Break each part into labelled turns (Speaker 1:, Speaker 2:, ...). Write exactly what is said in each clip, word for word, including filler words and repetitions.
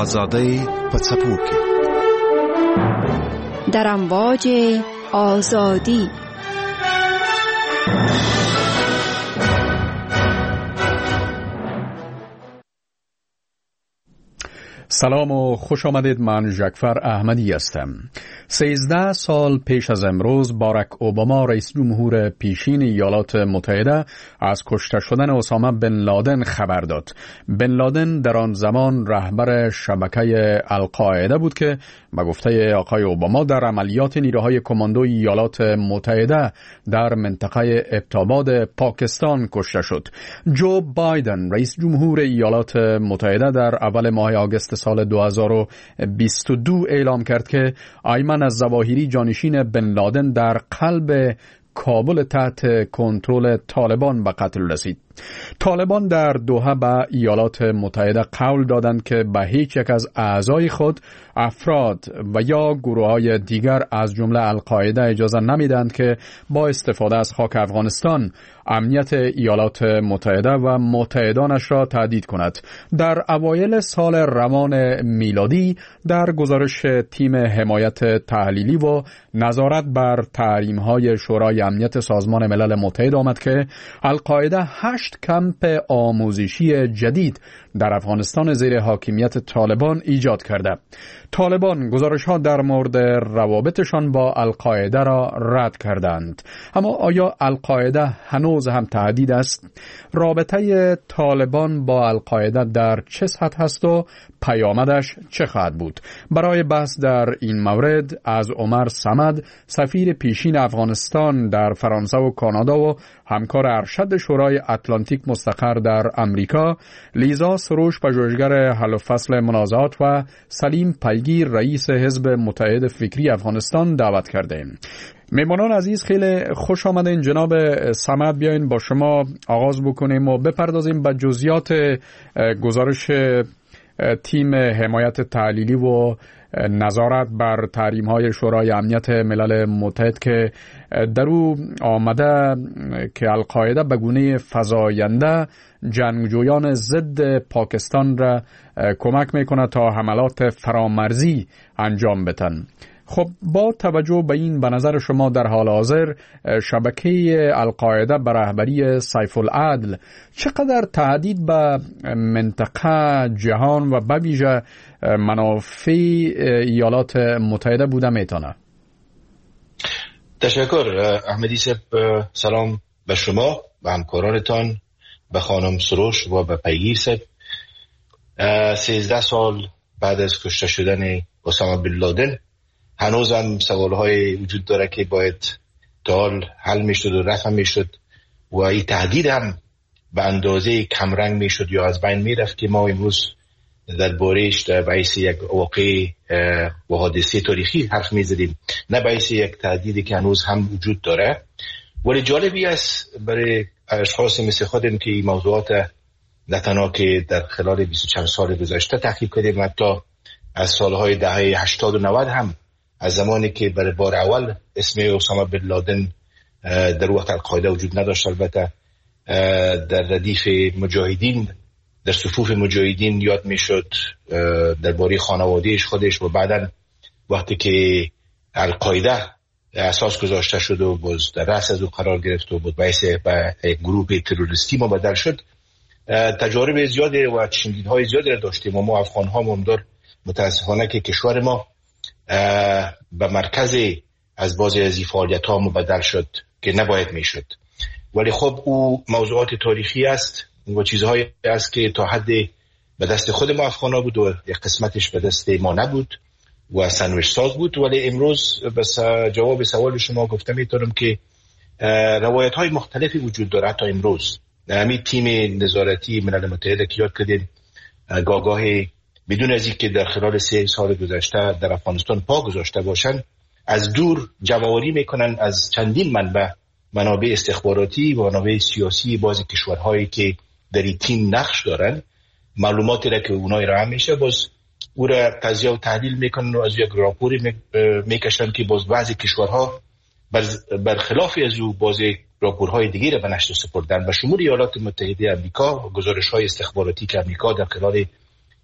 Speaker 1: آزادی پڅپوکي
Speaker 2: در امواج آزادی.
Speaker 3: سلام و خوش آمدید. من جعفر احمدی هستم. سیزده سال پیش از امروز باراک اوباما رئیس جمهور پیشین ایالات متحده از کشته شدن اسامه بن لادن خبر داد. بن لادن در آن زمان رهبر شبکه القاعده بود که به گفته آقای اوباما در عملیات نیروهای کماندو ایالات متحده در منطقه ابتاباد پاکستان کشته شد. جو بایدن رئیس جمهور ایالات متحده در اول ماه آگوست سال دو هزار و بیست و دو اعلام کرد که ایمن الظواهری جانشین بن لادن در قلب کابل تحت کنترل طالبان به قتل رسید. طالبان در دوحه به ایالات متحده قول دادند که به هیچ یک از اعضای خود، افراد و یا گروه‌های دیگر از جمله القاعده اجازه نمیدند که با استفاده از خاک افغانستان امنیت ایالات متحده و متحدانش را تهدید کند. در اوایل سال روان میلادی در گزارش تیم حمایت تحلیلی و نظارت بر تحریم‌های شورای امنیت سازمان ملل متحد آمد که القاعده هشت کمپ آموزشی جدید در افغانستان زیر حاکمیت طالبان ایجاد کرده. طالبان گزارش‌ها در مورد روابطشان با القاعده را رد کردند. اما آیا القاعده هنوز هم تهدید است؟ رابطه طالبان با القاعده در چه سطح است و پیامدش چه خواهد بود؟ برای بحث در این مورد از عمر صمد، سفیر پیشین افغانستان در فرانسه و کانادا و همکار ارشد شورای اتلانتیک مستقر در امریکا، لیزا سروش پژوهشگر حل و فصل منازعات و سلیم پیگیر رئیس حزب متحد فکری افغانستان دعوت کردیم. میمانان عزیز خیلی خوش آمدین. جناب صمد، بیاین با شما آغاز بکنیم و بپردازیم به جزئیات گزارش تیم حمایت تحلیلی و نظارت بر تحریم‌های شورای امنیت ملل متحد که در او آمده که القاعده به گونه فزاینده جنگجویان ضد پاکستان را کمک میکنه تا حملات فرامرزی انجام بدن. خب با توجه به این، به نظر شما در حال حاضر شبکه القاعده به رهبری سیف العدل چقدر تهدید به منطقه، جهان و به ویژه منافع ایالات متحده بوده میتونه؟
Speaker 4: تشکر احمدی صاحب. سلام به شما، به همکارانتان، به خانم سروش و به پیگیر صاحب. سیزده سال بعد از کشته شدن اسامه بن لادن هنوز هم سوالهای وجود داره که باید تا حال حل میشد و رفع میشد و این تهدید هم به اندازه کمرنگ میشد یا از بین میرفت که ما امروز در بارش در باعث یک واقع و حادثه تاریخی حرف میزدیم، نه باعث یک تهدیدی که هنوز هم وجود داره. ولی جالبی است برای اشخاص مثل خودم که این موضوعات نه تنها که در خلال بیست و چند سال گذشته تحقیق کردیم، حتی از سالهای دهه هشتاد و نود هم، از زمانی که برای بار اول اسم اسامه بن لادن در وقت القاعده وجود نداشت، البته در ردیف مجاهدین، در صفوف مجاهدین یاد میشد، درباره خانوادهش خودش، و بعدا وقتی که القاعده اساس گذاشته شد و باز در رأس از او قرار گرفت و بود باعث به یک گروه تروریستی مبدل شد، تجارب زیادی و شنیدهای زیادی را داشتیم و ما افغان ها ممدار متاسفانه که کشور ما به مرکز از بازی از فعالیت ها مبدل شد که نباید میشد. ولی خب او موضوعات تاریخی است و چیزهایی است که تا حد به دست خود ما افغان ها بود و یک قسمتش به دست ما نبود و سنوش ساز بود. ولی امروز بس جواب سوال شما گفته میتونم که روایت های مختلفی وجود داره. حتی امروز همین تیم نظارتی ملل متحد که یاد کردیم گاگاهی بدون از اینکه در خلال سه سال گذشته در افغانستان پا گذاشته باشند، از دور جمع‌آوری میکنن از چندین منبع، منابع استخباراتی و منابع سیاسی بعضی کشورهایی که در این تیم نقش دارن، معلوماتی را که اونای را هم میشه باز او را تجزیه و تحلیل میکنن و از یک راپوری میکشن که باز بعضی کشورها برخلاف از او بعضی راپورهای دیگه را به نشر سپردن. به شمول ایالات متحده آمریکا، گزارش‌های استخباراتی که آمریکا در خلال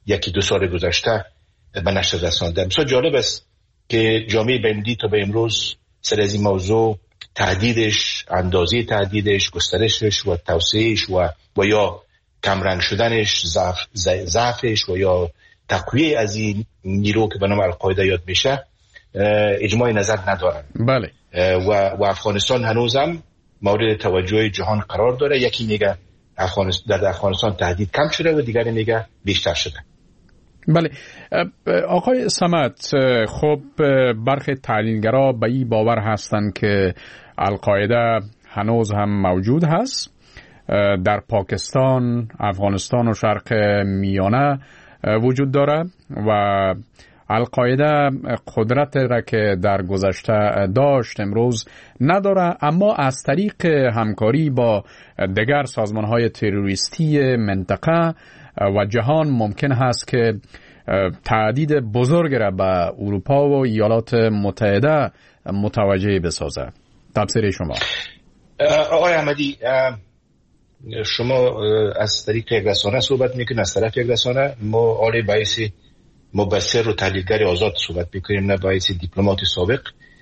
Speaker 4: یکی دو سال گذشته به نشر رسانده. بسیار جالب است که جامعه بندی تا به امروز سر از این موضوع تهدیدش، اندازه تهدیدش، گسترشش و توسعهش و و یا کمرنگ شدنش، ضعف ضعفش و یا تقویه از این نیرو که به نام القاعده یاد میشه اجماع نظر ندارن.
Speaker 3: بله.
Speaker 4: و و افغانستان هنوزم مورد توجه جهان قرار داره. یکی میگه افغانستان در افغانستان تهدید کم شده و دیگری میگه بیشتر شده.
Speaker 3: بله. آقای صمد، خب برخی تحلیلگرا به این باور هستند که القاعده هنوز هم موجود هست در پاکستان، افغانستان و شرق میانه وجود داره و القاعده قدرت را که در گذشته داشت امروز نداره، اما از طریق همکاری با دیگر سازمان‌های تروریستی منطقه و جهان ممکن هست که تهدید بزرگ را به اروپا و ایالات متحده متوجه بسازه. تفسیر شما.
Speaker 4: آقای احمدی، شما از طریق یک رسانه صحبت میکنید، از طرف یک رسانه. ما آل باعث مبصر و تحلیلگر آزاد صحبت میکنیم، نه باعث دیپلمات سابق.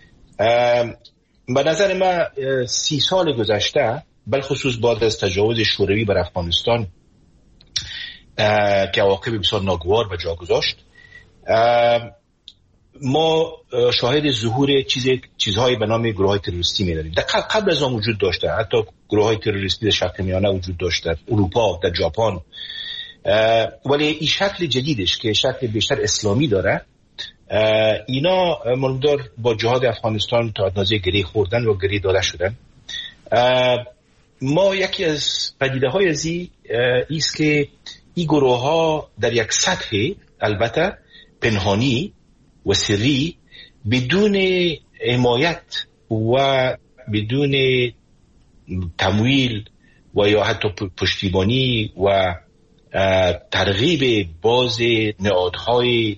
Speaker 4: به نظر من سی سال گذشته، بالخصوص بعد از تجاوز شوروی بر افغانستان که عواقب بسیار ناگوار به جا گذاشت، ما شاهد ظهور چیز چیزهایی به نام گروه‌های تروریستی می‌داریم. در قبل از آن وجود داشته، حتی گروه‌های تروریستی در شرق میانه وجود داشته، در اروپا، در ژاپن، ولی این شکل جدیدش که شکل بیشتر اسلامی داره، اینا مندار با جهاد افغانستان تا اندازه گری خوردن و گری داده شدن. ما یکی از پدیده‌های ازی ایست که این گروه‌ها در یک سطح البته پنهانی و سری، بدون حمایت و بدون تمویل و یا حتی پشتیبانی و ترغیب باز نهادهای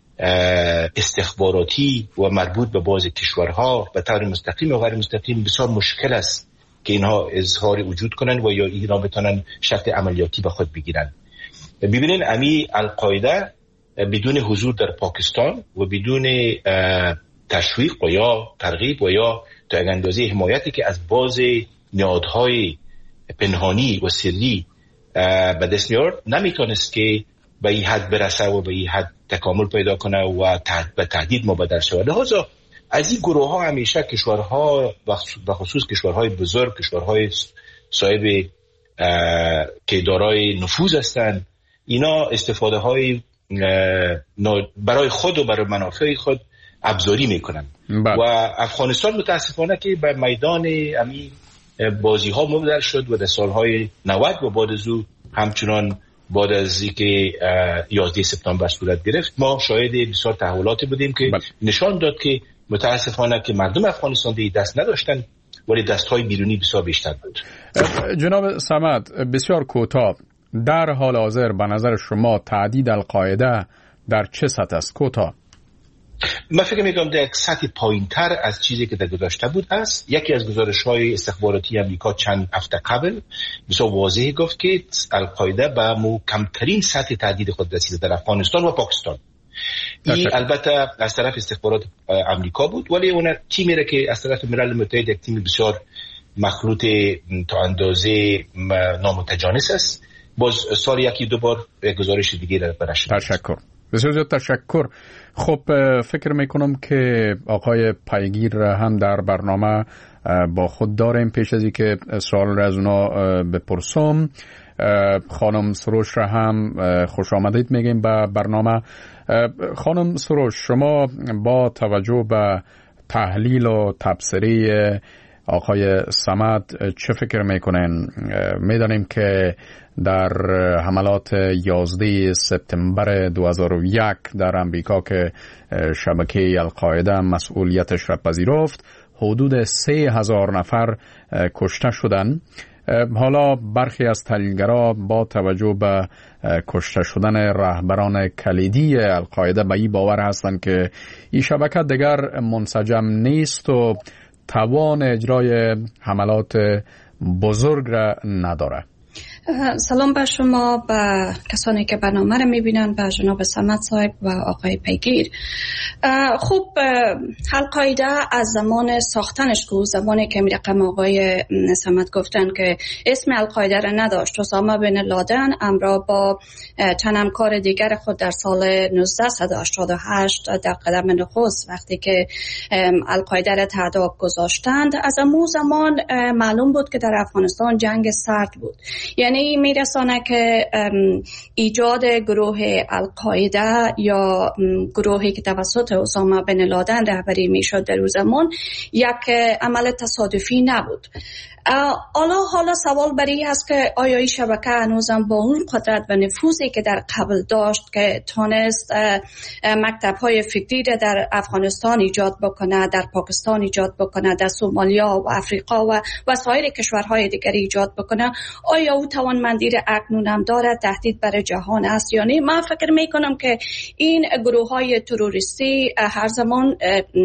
Speaker 4: استخباراتی و مربوط به باز کشورها به طور مستقیم و غیر مستقیم بسیار مشکل است که اینها اظهار وجود کنن و یا اینا بتونن شکل عملیاتی به خود بگیرن. ببینین امی القاعده بدون حضور در پاکستان و بدون تشویق و یا ترغیب و یا تا یک اندازه حمایتی که از باز نهادهای پنهانی و سری به دست میاد، نمیتونست که به این حد برسه و به این حد تکامل پیدا کنه و به تهدید مبدل شود. لذا از این گروه ها همیشه کشورها و خصوص کشورهای بزرگ، کشورهای صاحب که دارای نفوذ هستند، اینا استفاده های برای خود و برای منافع خود ابزاری میکنن. و افغانستان متاسفانه که به میدان امی بازی ها مبدل شد و در سالهای نود و بعد از او همچنان بعد از اینکه یازده سپتامبر صورت گرفت، ما شاهد بسیار تحولاتی بودیم که بله. نشان داد که متاسفانه که مردم افغانستان دیگه دست نداشتن، ولی دستهای بیرونی بسیار بیشتر بود.
Speaker 3: جناب صمد، بسیار کوتاه، در حال حاضر به نظر شما تهدید القاعده در چه سطح است؟ کوتاه.
Speaker 4: من فکر میکنم در یک سطح پایین‌تر از چیزی که در گذشته بود است. یکی از گزارش‌های استخباراتی امریکا چند هفته قبل بسیار واضح گفت که القاعده به مو کمترین سطح تهدید خود رسیده در افغانستان و پاکستان. این البته از طرف استخبارات امریکا بود، ولی اون تیمی را که از طرف ملل متحد، یک تیم بسیار مخلوط تا اندازه نامتجانس است، باز سال یکی دو بار گزارش دیگه را برش.
Speaker 3: تشکر، بسیار زیاد تشکر. خب فکر میکنم که آقای پیگیر هم در برنامه با خود داریم. پیش از اینکه سوال را از اونا بپرسم، خانم سروش را هم خوش آمدید میگیم به برنامه. خانم سروش، شما با توجه به تحلیل و تبصره آقای صمد چه فکر میکنین؟ میدانیم که در حملات یازده سپتامبر دو هزار و یک در امریکا که شبکه القاعده مسئولیتش را پذیرفت، حدود سه هزار نفر کشته شدند. حالا برخی از تحلیلگرا با توجه به کشته شدن رهبران کلیدی القاعده به این باور هستند که این شبکه دیگر منسجم نیست و توان اجرای حملات بزرگ را نداره.
Speaker 5: سلام به شما، به کسانی که برنامه رو میبینن، به جناب صمد صاحب و آقای پیگیر. خب القاعده از زمان ساختنش که زمانی که رقم آقای صمد گفتن که اسم القاعده را نداشت، اسامه بن لادن امرا با چند همکار دیگر خود در سال نوزده هشتاد و هشت در قدم نخست وقتی که القاعده را تهداب گذاشتند، از اون زمان معلوم بود که در افغانستان جنگ سرد بود. یعنی میرسانه که ایجاد گروه القاعده یا گروهی که توسط اسامه بن لادن رهبری میشد در اون زمان یک عمل تصادفی نبود. حالا حالا سوال بری هست که آیا این شبکه هنوزم با اون قدرت و نفوذی که در قبل داشت که تونست مکتب‌های فکری را در افغانستان ایجاد بکنه، در پاکستان ایجاد بکنه، در سومالیا و افریقا و و سایر کشورهای دیگر ایجاد بکنه، آیا او توانمندی را اکنون هم داره؟ تهدید برای جهان است یا نه؟ من فکر میکنم که این گروه‌های تروریستی هر زمان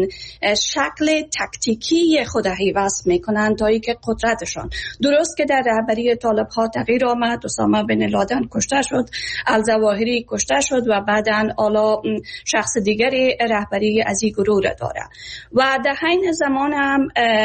Speaker 5: شکل تاکتیکی خود حیوست میکنن تا اینکه قدرت دشان. درست که در رهبری طالب ها تغییر آمد، اسامه بن لادن کشته شد، الظواهری کشته شد و بعداً حالا شخص دیگری رهبری از این گروه را داره و در حین زمان هم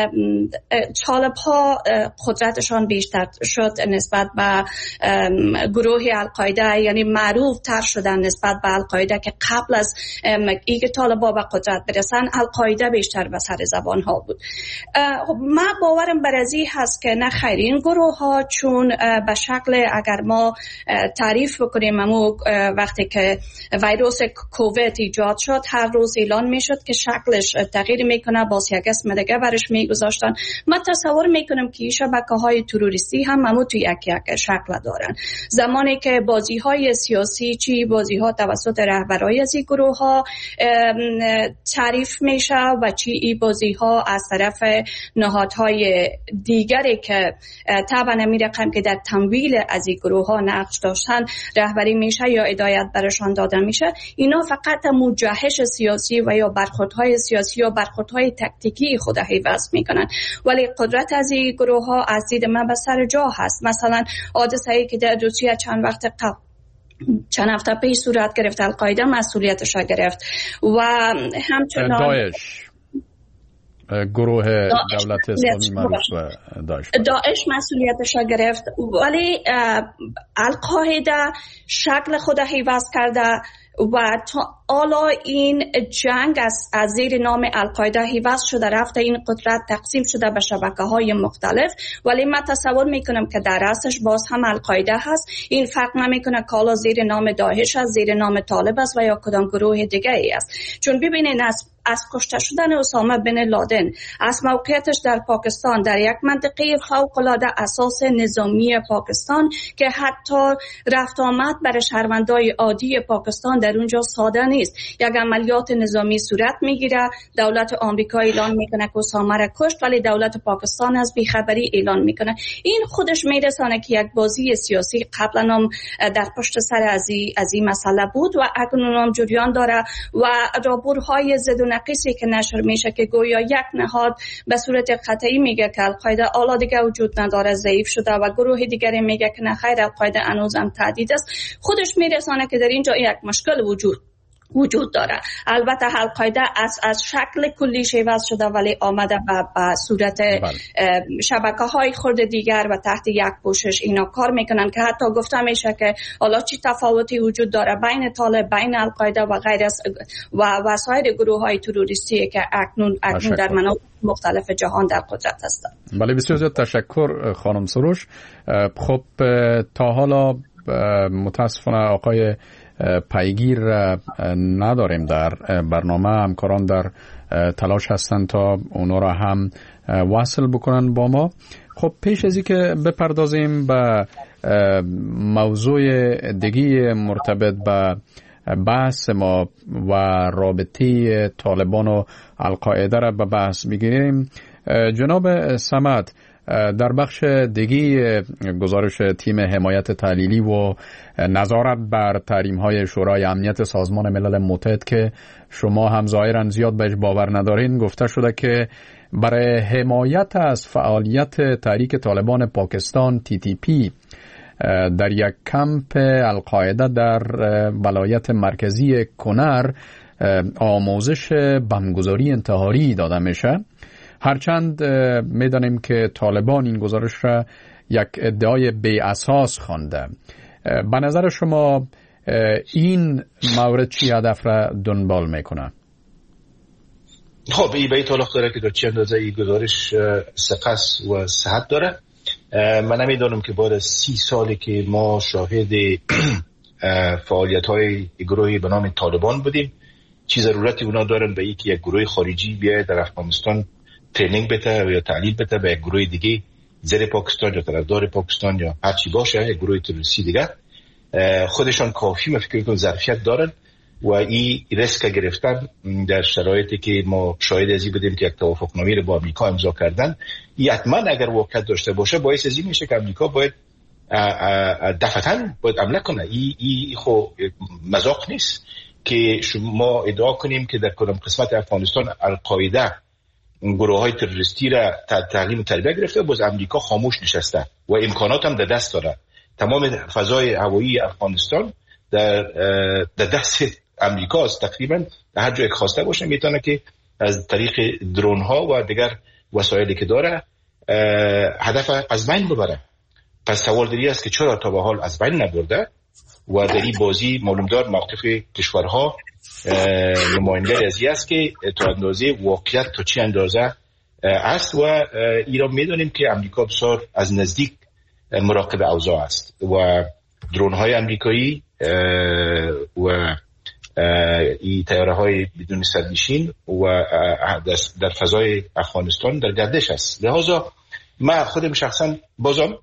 Speaker 5: طالب ها قدرتشان بیشتر شد نسبت به گروه القاعده، یعنی معروف تر شدن نسبت به القاعده که قبل از اینکه طالبا به قدرت برسن القاعده بیشتر به سر زبان ها بود. من باورم بر ازی هست که نه خیر، این گروه ها چون به شکل اگر ما تعریف بکنیم امو وقتی که ویروس کووید ایجاد شد هر روز اعلان می شد که شکلش تغییر میکنه، باز یک اسم دیگه برش میگذاشتن. من تصور میکنم که این شبکه های تروریستی هم امو توی یک یک شکل دارن. زمانی که بازی های سیاسی چی بازی ها توسط رهبرای از این گروه ها تعریف میشه و چی این بازی ها از طرف نهادهای دیگری که طبعا میرقم که در تمویل از این گروه ها نقش داشتن رهبری میشه یا هدایت برشان داده میشه، اینا فقط مجهش سیاسی و یا برخوردهای سیاسی یا برخوردهای تکتیکی خود حیوز میکنن، ولی قدرت از این گروه ها از دید من به سر جا هست. مثلا حادثه ای که در روسیه چند وقت قبل چند هفته پیش صورت گرفت، القاعده مسئولیتش را گرفت و همچنان
Speaker 3: داعش گروه دولت اسلامی معروف و داعش
Speaker 5: داعش مسئولیتش را گرفت، ولی القاعده شکل خود حیوز کرده و تا حالا این جنگ از, از زیر نام القاعده حیوز شده رفته، این قدرت تقسیم شده به شبکه های مختلف، ولی من تصور میکنم که در اصلش باز هم القاعده هست. این فرق نمیکنه که حالا زیر نام داعش است، زیر نام طالب است و یا کدام گروه دیگه ای است. چون ببینید از از کشته شدن اسامه بن لادن، از موقعیتش در پاکستان در یک منطقه فوق العاده اساس نظامی پاکستان که حتی رفت آمد برای شهروندای عادی پاکستان در اونجا ساده نیست. یک عملیات نظامی صورت میگیره، دولت آمریکا اعلان میکنه که اسامه را کشت ولی دولت پاکستان از بیخبری اعلان میکنه. این خودش میرسانه که یک بازی سیاسی قبلا هم در پشت سر از این مسئله بود و اکنون هم جریان داره و راپورهای ضد و نقیصی که نشر میشه که گویا یک نهاد به صورت قطعی میگه که القاعده حالا دیگه وجود نداره، ضعیف شده و گروه دیگری میگه که نه خیر القاعده هنوزم تهدید است. خودش میرسانه که در اینجا یک مشکل وجود وجود داره. البته القاعده از از شکل کلی شیوز شده ولی آمده به صورت شبکه های خرد دیگر و تحت یک پوشش اینا کار میکنن که حتی گفته میشه که حالا چی تفاوتی وجود داره بین طالب، بین القاعده و غیر از و وسایر گروه های تروریستی که اکنون اکنون در مناطق مختلف جهان در قدرت هستند.
Speaker 3: بله بسیار زیاد تشکر خانم سروش. خب تا حالا متاسفانه آقای پیگیر نداریم در برنامه، همکاران در تلاش هستند تا اونا را هم وصل بکنن با ما. خب پیش از این که بپردازیم به موضوع دیگه مرتبط به بحث ما و رابطه طالبان و القاعده را به بحث بگیریم، جناب صمد در بخش دیگی گزارش تیم حمایت تحلیلی و نظارت بر تحریم‌های شورای امنیت سازمان ملل متحد که شما هم ظاهراً زیاد بهش باور ندارین، گفته شده که برای حمایت از فعالیت تحریک طالبان پاکستان تی تی پی در یک کمپ القاعده در ولایت مرکزی کنر آموزش بمبگذاری انتحاری داده میشه. هرچند میدانیم که طالبان این گزارش را یک ادعای بی اساس خوانده. به نظر شما این مورد چی هدف را دنبال میکنه؟
Speaker 4: خب این به اطلاق داره که در چه اندازه این گزارش سقص و صحت داره. من نمیدانم که بعد سی سالی که ما شاهد فعالیت های گروهی به نام طالبان بودیم چی ضرورتی اونا دارن به اینکه یک گروه خارجی بیاید در افغانستان ترینینگ بده یا تعلیم بده به یک گروه دیگه زیر پاکستان یا طرفدار پاکستان یا هر چی باشه یک گروه تروریستی دیگه. خودشان کافی من فکر کنم ظرفیت دارن و این ریسک گرفتن در شرایطی که ما شاهد ازی بودیم که یک توافقنامه رو با آمریکا امضا کردن، این حتما اگر واقعیت داشته باشه باعث ازی میشه که آمریکا باید دفعتاً باید عمله کنه. این ای خو مذاق نیست که ما ادعا کنیم که در کدام قسمت افغانستان القاعده گروه های تروریستی را تعلیم و تربیت گرفته، باز امریکا خاموش نشسته و امکانات هم در دست داره. تمام فضای هوایی افغانستان در در دست امریکا است. تقریبا هر جای خواسته باشه میتونه که از طریق درون ها و دیگر وسایلی که داره هدف از بین ببره. پس سوال دیگه است که چرا تا به حال از بین نبرده و در این بازی معلوم دار موقف کشورها نماینده ازی است که تا اندازه واقعیت تا چی اندازه است و ایران میدونیم که امریکا بسیار از نزدیک مراقب اوضاع است و درون های امریکایی و این تیاره های بدون سرنشین و در فضای افغانستان در گردش است. لحاظا من خودم شخصا بازم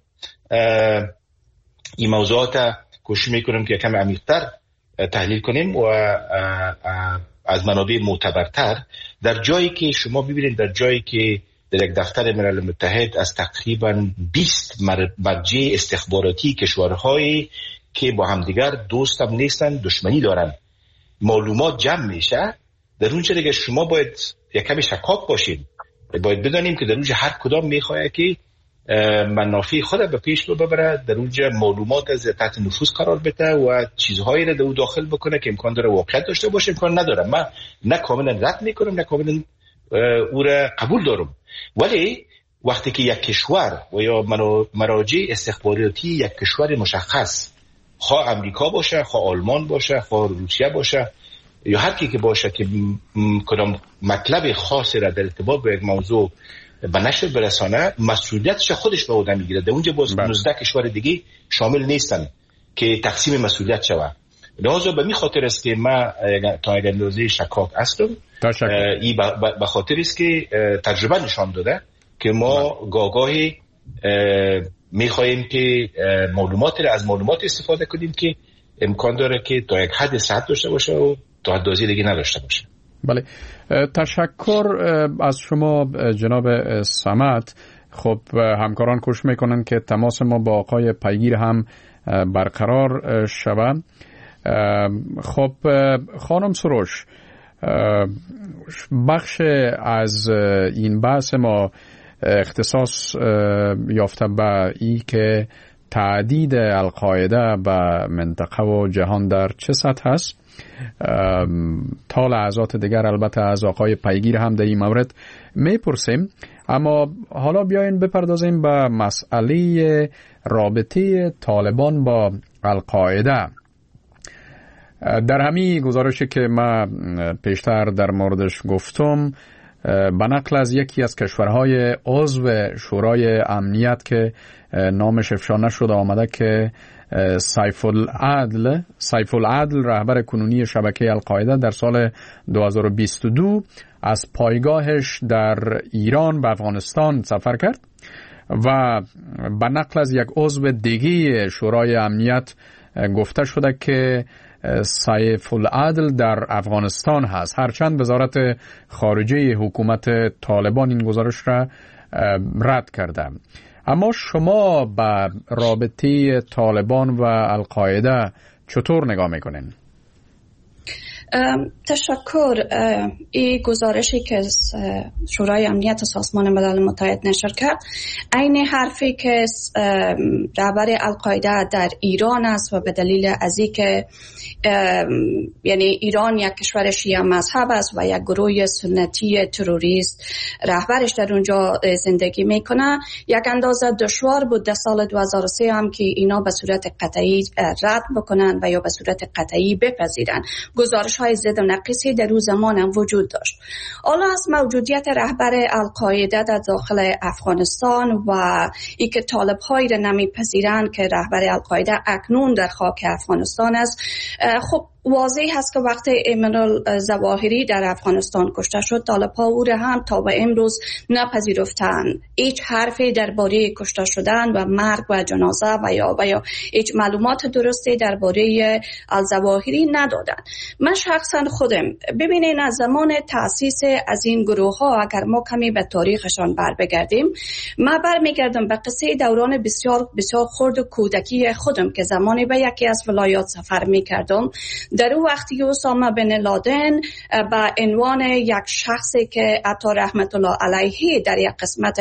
Speaker 4: این موضوعات کوشش میکنم که کم عمیق‌تر تحلیل کنیم و از منابع معتبرتر در جایی که شما ببینید در جایی که در یک دفتر ملل متحد از تقریبا بیست مرجع استخباراتی کشورهایی که با همدیگر دوست هم نیستن دشمنی دارن معلومات جمع میشه، در اونجا دیگه شما باید یک کمی شکاک باشید. باید بدانیم که در اونجا هر کدام میخواه که منافع خود به پیش رو ببره، در اونجا معلومات از تحت نفوذ قرار بده و چیزهایی رو در اون داخل بکنه که امکان داره واقعیت داشته باشه امکان نداره. من نه کاملا رد میکنم نه کاملا او را قبول دارم، ولی وقتی که یک کشور و یا مراجع استخباراتی یک کشور مشخص، خواه امریکا باشه، خواه آلمان باشه، خواه روسیه باشه یا هر کی که باشه که کدام مطلب خاصی را در ارتباط با یک موضوع به نشر برسانه، مسئولیتش خودش به عهده میگیره. در اونجا باز نوزده کشور دیگه شامل نیستن که تقسیم مسئولیت شود. لحاظا به می خاطر است که من تا اگر اندازه شکاک هستم. این به خاطر است که تجربه نشان داده که ما گاگاهی میخواهیم که معلومات را از معلومات استفاده کنیم که امکان داره که تا یک حد صحت داشته باشه و تا حد دازی دیگه نداشته باشه.
Speaker 3: بله، تشکر از شما جناب صمد. خب همکاران کوشش میکنن که تماس ما با آقای پیگیر هم برقرار شود. خب خانم سروش، بخش از این بحث ما اختصاص یافته به ای که تعدید القاعده به منطقه و جهان در چه سطح است. تا لحظات دیگر البته از آقای پیگیر هم در این مورد میپرسیم، اما حالا بیاین بپردازیم به مسئله رابطه طالبان با القاعده. در همین گزارشی که من پیشتر در موردش گفتم به نقل از یکی از کشورهای عضو شورای امنیت که نامش افشا نشده آمده که سیف العدل سیف العدل رهبر کنونی شبکه القاعده در سال دو هزار و بیست و دو از پایگاهش در ایران به افغانستان سفر کرد و به نقل از یک عضو دیگه شورای امنیت گفته شده که سیف العدل در افغانستان هست، هرچند وزارت خارجه حکومت طالبان این گزارش را رد کرده. اما شما به رابطه طالبان و القاعده چطور نگاه میکنین؟
Speaker 5: تشکر. این گزارشی که شورای امنیت سازمان ملل متحد نشر کرد عین حرفی که رهبر القاعده در ایران است و به دلیل از اینکه یعنی ایران یک کشور شیعه مذهب است و یک گروه سنتی تروریست رهبرش در اونجا زندگی میکنه، یک اندازه دشوار بود در سال دو هزار و سه هم که اینا به صورت قطعی رد بکنن و یا به صورت قطعی بپذیرن. گزارش های ضد و نقیصی در اون زمان هم وجود داشت. حالا از موجودیت رهبر القاعده در داخل افغانستان و ای که طالب هایی را نمیپذیرن که رهبر القاعده اکنون در خاک افغانستان است، خب واضح هست که وقتی ایمن الظواهری در افغانستان کشته شد، طالب ها او را هم تا به امروز نپذیرفتن. هیچ حرفی درباره کشته شدن و مرگ و جنازه و یا و یا هیچ معلومات درستی درباره الظواهری ندادن. من شخصا خودم ببینین از زمان تأسیس از این گروه ها اگر ما کمی به تاریخشان بر بگردیم، من برمیگردم به قصه دوران بسیار بسیار خرد و کودکی خودم که زمانی به یکی از ولایات سفر میکردم. در اون وقتی اسامه بن لادن به عنوان یک شخصی که عطا رحمت الله علیه در یک قسمت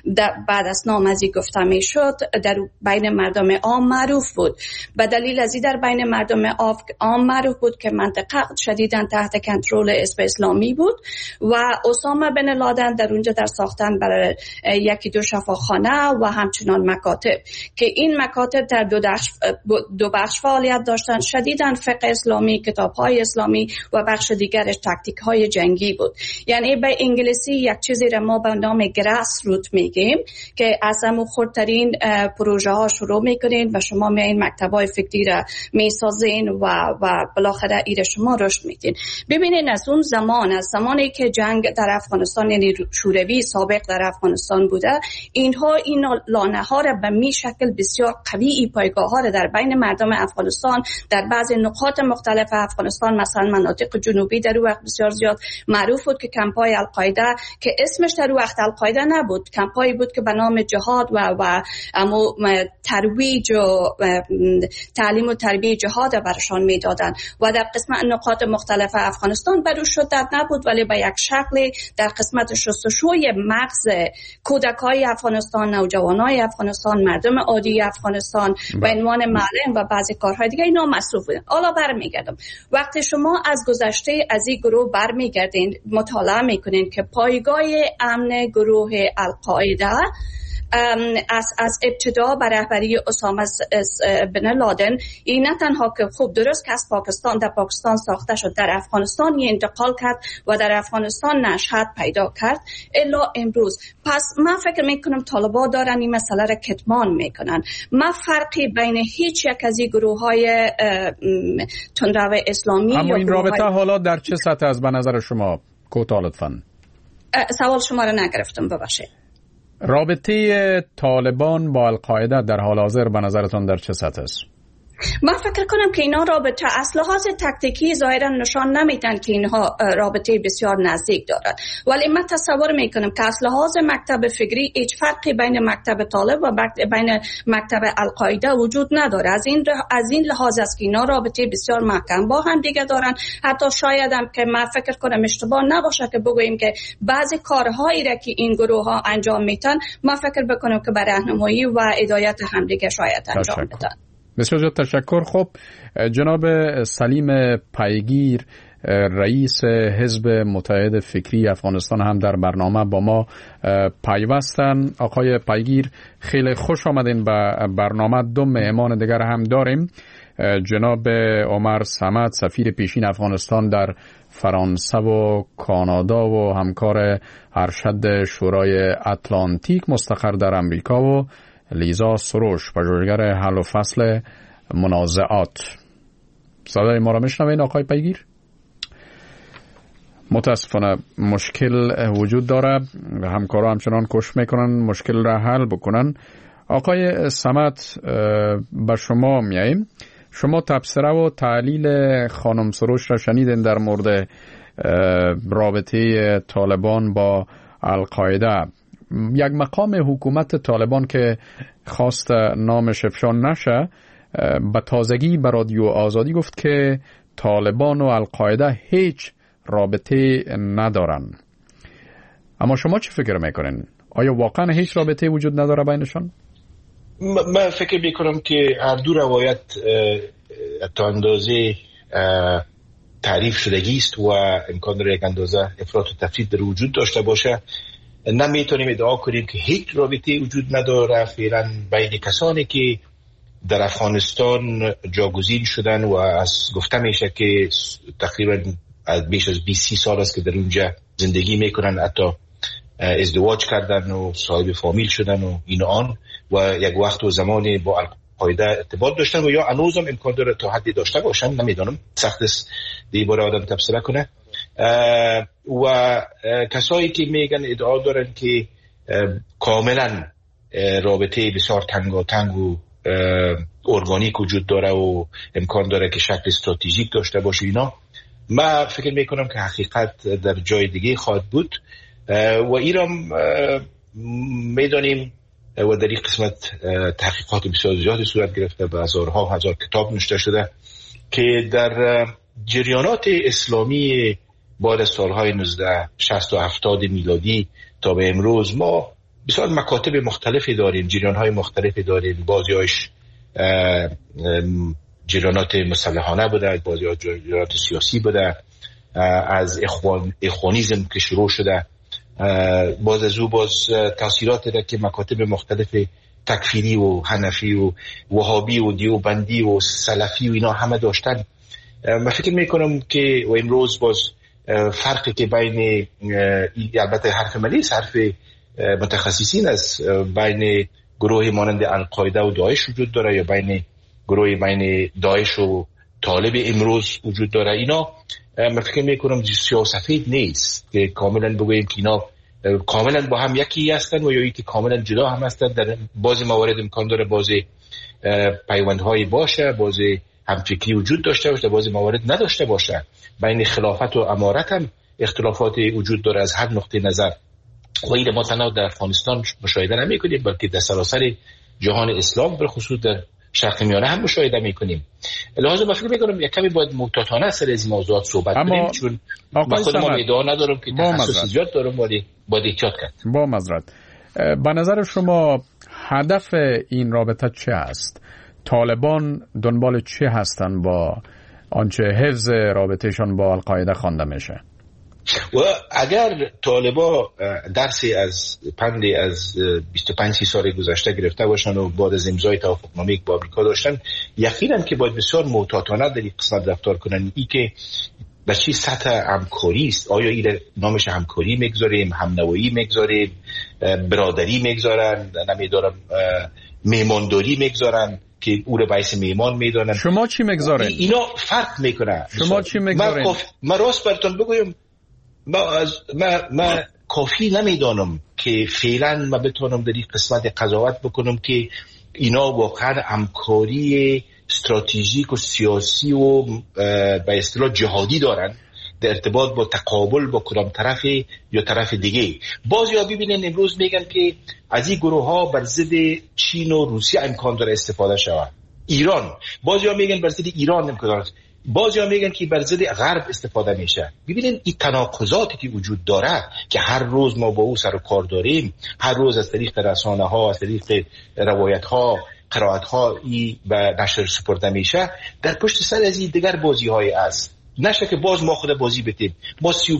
Speaker 5: بعد از نامزی گفته می شد در بین مردم عام معروف بود. به دلیل ازی در بین مردم عام معروف بود که منطقه شدیداً تحت کنترل حزب اسلامی بود و اسامه بن لادن در اونجا در ساختن برای یکی دو شفاخانه و همچنان مکاتب که این مکاتب در دو بخش دو بخش فعالیت داشتن، شدیداً فقه اسلامی، کتاب‌های اسلامی و بخش دیگرش تاکتیک‌های جنگی بود. یعنی به انگلیسی یک چیزی را ما به نام گراس روت میگیم که از همون خردترین پروژه ها شروع میکنین و شما میایین مکتب‌های فکری را میسازین و و بالاخره ایره شما رشد میدین. ببینین از اون زمان، از زمانی که جنگ در افغانستان یعنی شوروی سابق در افغانستان بوده، اینها این لانه ها را به می شکل بسیار قوی پایگاه ها را در بین مردم افغانستان در بعضی نقاط مختلف افغانستان، مثلا مناطق جنوبی در وقت بسیار زیاد معروف بود که کمپای القاعده که اسمش در وقت القاعده نبود، کمپایی بود که به نام جهاد و و اما ترویج و تعلیم و تربیه جهاد برشان میدادن و در قسمت نقاط مختلف افغانستان بروش شدت نبود، ولی به یک شکل در قسمت شستشوی مغز کودکای افغانستان، نوجوانای افغانستان، مردم عادی افغانستان و عنوان معلم و بعضی کارهای دیگه اینا مصروف بودن. حالا برمیگردم، وقتی شما از گذشته از این گروه برمیگردین مطالعه میکنین که پایگاه امن گروه القاعده از از ابتدا بر رهبری اسامه بن لادن این نه تنها که خوب درست که از پاکستان در پاکستان ساخته شد، در افغانستان انتقال کرد و در افغانستان نشأت پیدا کرد الا امروز. پس من فکر میکنم طالبا دارن این مسئله را کتمان میکنن. من فرقی بین هیچ یک از این گروه های تندرو اسلامی
Speaker 3: اما این رابطه حالا در چه سطح از به نظر شما؟ کوتاه لطفاً.
Speaker 5: سوال شما را نگرفتم، ببخشید.
Speaker 3: رابطه طالبان با القاعده در حال حاضر به نظرتان در چه سطح است؟
Speaker 5: من فکر کنم که اینا رابطه از لحاظ تکتیکی ظاهرا نشان نمیدن که اینها رابطه بسیار نزدیک دارن، ولی من تصور میکنم که از لحاظ مکتب فکری هیچ فرقی بین مکتب طالب و بین مکتب القاعده وجود نداره. از این از این لحاظ است که اینا رابطه بسیار محکم با هم دیگه دارن. حتی شاید هم که من فکر کنم اشتباه نباشه که بگوییم که بعضی کارهایی را که این گروه ها انجام میدن، من فکر بکنم که برای راهنمایی و هدایت هم دیگه شاید انجام بدن.
Speaker 3: بسیار زیاد تشکر. خب جناب سلیم پیگیر، رئیس حزب متحد فکری افغانستان، هم در برنامه با ما پیوستن. آقای پیگیر خیلی خوش آمدین به برنامه. دو مهمان دیگر هم داریم، جناب عمر صمد، سفیر پیشین افغانستان در فرانسه و کانادا و همکار ارشد شورای اتلانتیک مستقر در امریکا، و لیزا سروش، پژوهشگر حل و فصل منازعات. صدای ما را میشنوین آقای پیگیر؟ متاسفانه مشکل وجود داره، همکارا همچنان کوشش میکنن مشکل را حل بکنن. آقای صمد، به شما میاییم. شما تبصره و تعلیل خانم سروش را شنیدین در مورد رابطه طالبان با القاعده. یک مقام حکومت طالبان که خواست نامش افشا نشه به تازگی به رادیو آزادی گفت که طالبان و القاعده هیچ رابطه ندارن. اما شما چی فکر میکنین؟ آیا واقعا هیچ رابطه وجود نداره بینشان؟
Speaker 4: من فکر میکنم که هر دو روایت تا اندازه تعریف شدگی است و امکان داره یک اندازه افراط و تفرید در وجود داشته باشه. نمیتونیم ادعا کنیم که هیچ رابطه وجود نداره فعلا بین کسانی که در افغانستان جاگزین شدن و از گفته میشه که تقریبا بیش از بیست سال است که در اونجا زندگی میکنن، حتی ازدواج کردن و صاحب فامیل شدن و این آن و یک وقت و زمانی با القاعده ارتباط داشتن و یا هنوزم امکان داره تا حدی داشته باشن. نمیدونم، سخت است دیباره آدم تبصره کنه. و کسایی که میگن ادعا دارن که کاملا رابطه بسیار تنگاتنگ و ارگانیک وجود داره و امکان داره که شکل استراتژیک داشته باشه، اینا من فکر میکنم که حقیقت در جای دیگه خواهد بود و ایران میدانیم و در این قسمت تحقیقات بسیار زیادی صورت گرفته، به هزارها و هزار کتاب نوشته شده که در جریانات اسلامی بعد از سالهای نوزده شصت و هفتاد میلادی تا به امروز ما بسیار مکاتب مختلفی داریم، جریانهای مختلفی داریم. بعضی‌هاش جریانات مسلحانه بوده، بعضی‌ها جریانات سیاسی بوده، از اخوان اخوانیزم که شروع شده، باز از او باز تاثیراتی را که مکاتب مختلف تکفیری و حنفی و وهابی و دیوبندی و سلفی و اینا همه داشتن. من فکر میکنم که و امروز باز فرقی که بین، البته حرف ملی حرف متخصصین از بین گروه مانند القاعده و داعش وجود داره یا بین گروه بین داعش و طالب امروز وجود داره. اینا من فکر میکنم سیاسفید نیست که کاملا بگوییم که اینا کاملا با هم یکی هستن و یا اینکه کاملا جدا هم هستن. در بعضی موارد امکان داره بعضی پیوندهایی باشه، بعضی همفکری وجود داشته باشه، بعضی موارد نداشته باشه. بین خلافت و امارت هم اختلافات وجود داره از هر نقطه نظر و این ما تنها در افغانستان مشاهده نمی کنیم بلکه در سراسر جهان اسلام به خصوص در شرق میانه هم مشاهده می کنیم. لحاظا من فکر میکنم یک کمی باید محتاطانه سر از این موضوعات صحبت کنیم، چون با خود ما ادعا ندارم که تخصص زیاد دارم، باید باید احتیاط کرد.
Speaker 3: با معذرت، به نظر شما هدف این رابطه چه است؟ طالبان دنبال چه هستند با آنچه حفظ رابطهشان با القاعده خوانده میشه؟
Speaker 4: و اگر طالبا درسی از پندی از بیست و پنج سال گذشته گرفته باشن و بعد از امضای توافقنامه با آمریکا داشتن، یقینا که باید بسیار محتاطانه در این قسمت رفتار کنن. ای که به چی سطح همکاری است، آیا این نامش همکاری میگذاریم، همنوایی میگذاریم، برادری میگذارن، نمیدارم میمانداری میگذارن که او رو باعث میمان میدونن.
Speaker 3: شما چی میگذارین؟
Speaker 4: اینا فرق میکنه.
Speaker 3: شما چی میگذارین؟
Speaker 4: من, من راست براتون بگویم، ما از ما ما کافی نمیدانم که فعلا ما بتونم در این قسمت قضاوت بکنم که اینا واقعا همکاری استراتژیک و سیاسی و به اصطلاح جهادی دارن در ارتباط با تقابل با کدام طرف یا طرف دیگه. بعضیا ببینن امروز میگن که از این گروه ها بر ضد چین و روسیه امکان داره استفاده شود، ایران. بعضیا میگن بر ضد ایران امکان داره، بعضیا میگن که بر ضد غرب استفاده میشه. ببینید این تناقضاتی که وجود داره که هر روز ما با او سر و کار داریم، هر روز از طریق رسانه ها، از طریق روایت ها، قرائت ها ای به نشر سپرده میشه. در پشت سر از این دیگر بازی های است. نشه که باز ما خود بازی بتیم. ما سی و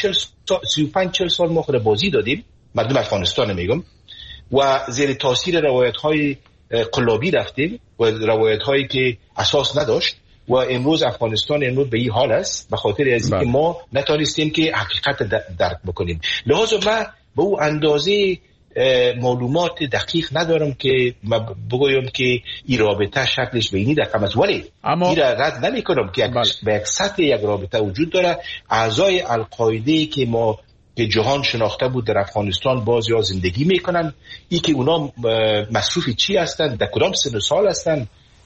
Speaker 4: پنج چهل سال ما خود بازی دادیم، مردم افغانستان میگم، و زیر تاثیر روایت های قلابی رفتیم و روایت هایی که اساس نداشت و امروز افغانستان امروز به این حال است به خاطر از اینکه ما نتونستیم که حقیقت درک بکنیم. لحاظا من به او اندازه معلومات دقیق ندارم که بگویم که این رابطه شکلش به اینی دقیق است، ولی اما این را رد نمی کنم که به یک سطح یک رابطه وجود داره. اعضای القاعده که ما که جهان شناخته بود در افغانستان بعضی ها زندگی میکنن، این که اونا مصروف چی هستند، در کدام سن و سال هستند،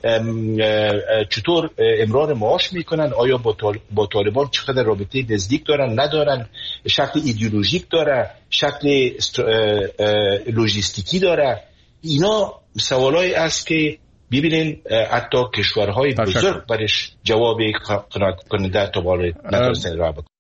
Speaker 4: چطور امرار معاش میکنن، آیا با طالبان چقدر رابطه نزدیک دارن ندارن، شکل ایدئولوژیک داره، شکل لوجستیکی داره. اینا سوالایی است که ببینین حتی کشورهای بزرگ برش جواب قناعت کننده تا بالا نتونستن را بکنن.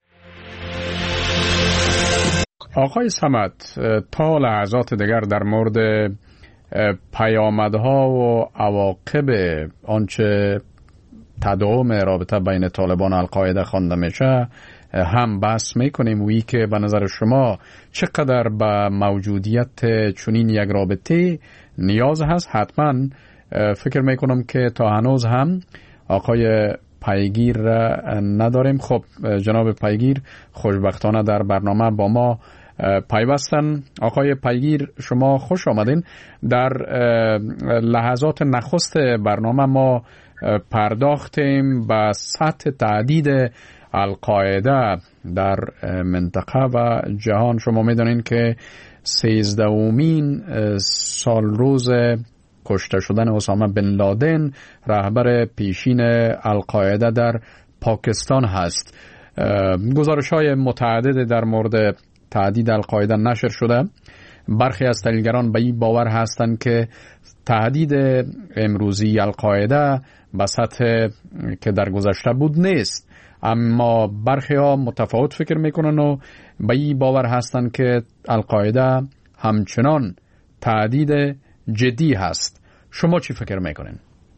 Speaker 3: آقای صمد، تا لحظات دیگر در مورد پیامدها و عواقب آنچه تداوم رابطه بین طالبان و القاعده خوانده میشه هم بحث میکنیم. وی که به نظر شما چقدر به موجودیت چنین یک رابطه نیاز هست؟ حتما فکر میکنم که تا هنوز هم آقای پیگیر نداریم. خب جناب پیگیر خوشبختانه در برنامه با ما پیوستن. آقای پیگیر شما خوش آمدین. در لحظات نخست برنامه ما پرداختیم به سطح تعدید القاعده در منطقه و جهان. شما میدونین که سیزدهمین سال روز کشته شدن اسامه بن لادن رهبر پیشین القاعده در پاکستان هست. گزارش‌های متعدد در مورد تعدید القاعده نشر شده. برخی از تحلیلگران به این باور هستند که تعدید امروزی القاعده به سطح که در گذشته بود نیست، اما برخی ها متفاوت فکر میکنن و به این باور هستند که القاعده همچنان تعدید جدی هست. شما چی فکر میکنین؟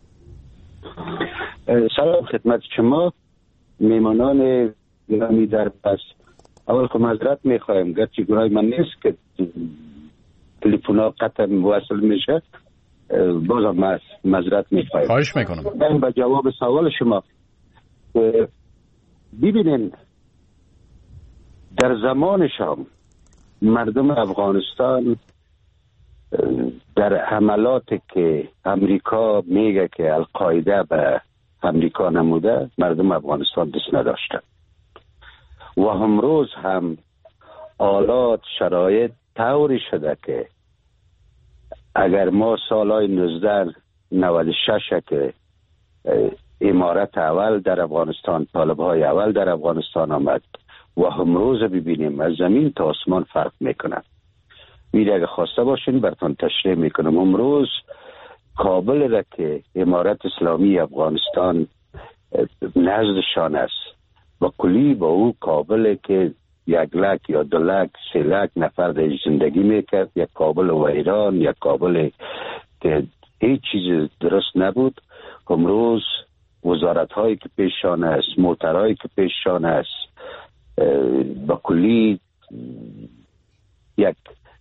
Speaker 6: سلام خدمت شما میمانان گرامی در پس. اول که معذرت میخوایم، گرچه گناه من نیست که تلفن‌ها قطعا موصل میشه، بازم معذرت میخوایم.
Speaker 3: خواهش میکنم.
Speaker 6: من به جواب سوال شما، ببینین در زمان شام مردم افغانستان در حملاتی که امریکا میگه که القاعده به امریکا نموده، مردم افغانستان دست نداشتن و امروز هم آلات شرایط طوری شده که اگر ما سالهای نوزده نود و شش که امارت اول در افغانستان، طالبهای اول در افغانستان آمد و امروز ببینیم از زمین تا آسمان فرق میکنن. میره اگه خواسته باشین براتون تشریح میکنم. امروز کابل را که امارت اسلامی افغانستان نزدشان است و کلی با او کابل که یک لک یا دو لک سه لک نفر در زندگی میکرد، یک کابل و ایران، یک کابل که هیچ چیز درست نبود، امروز وزارت هایی که پیششان است، موترهایی که پیششان است، با کلی یک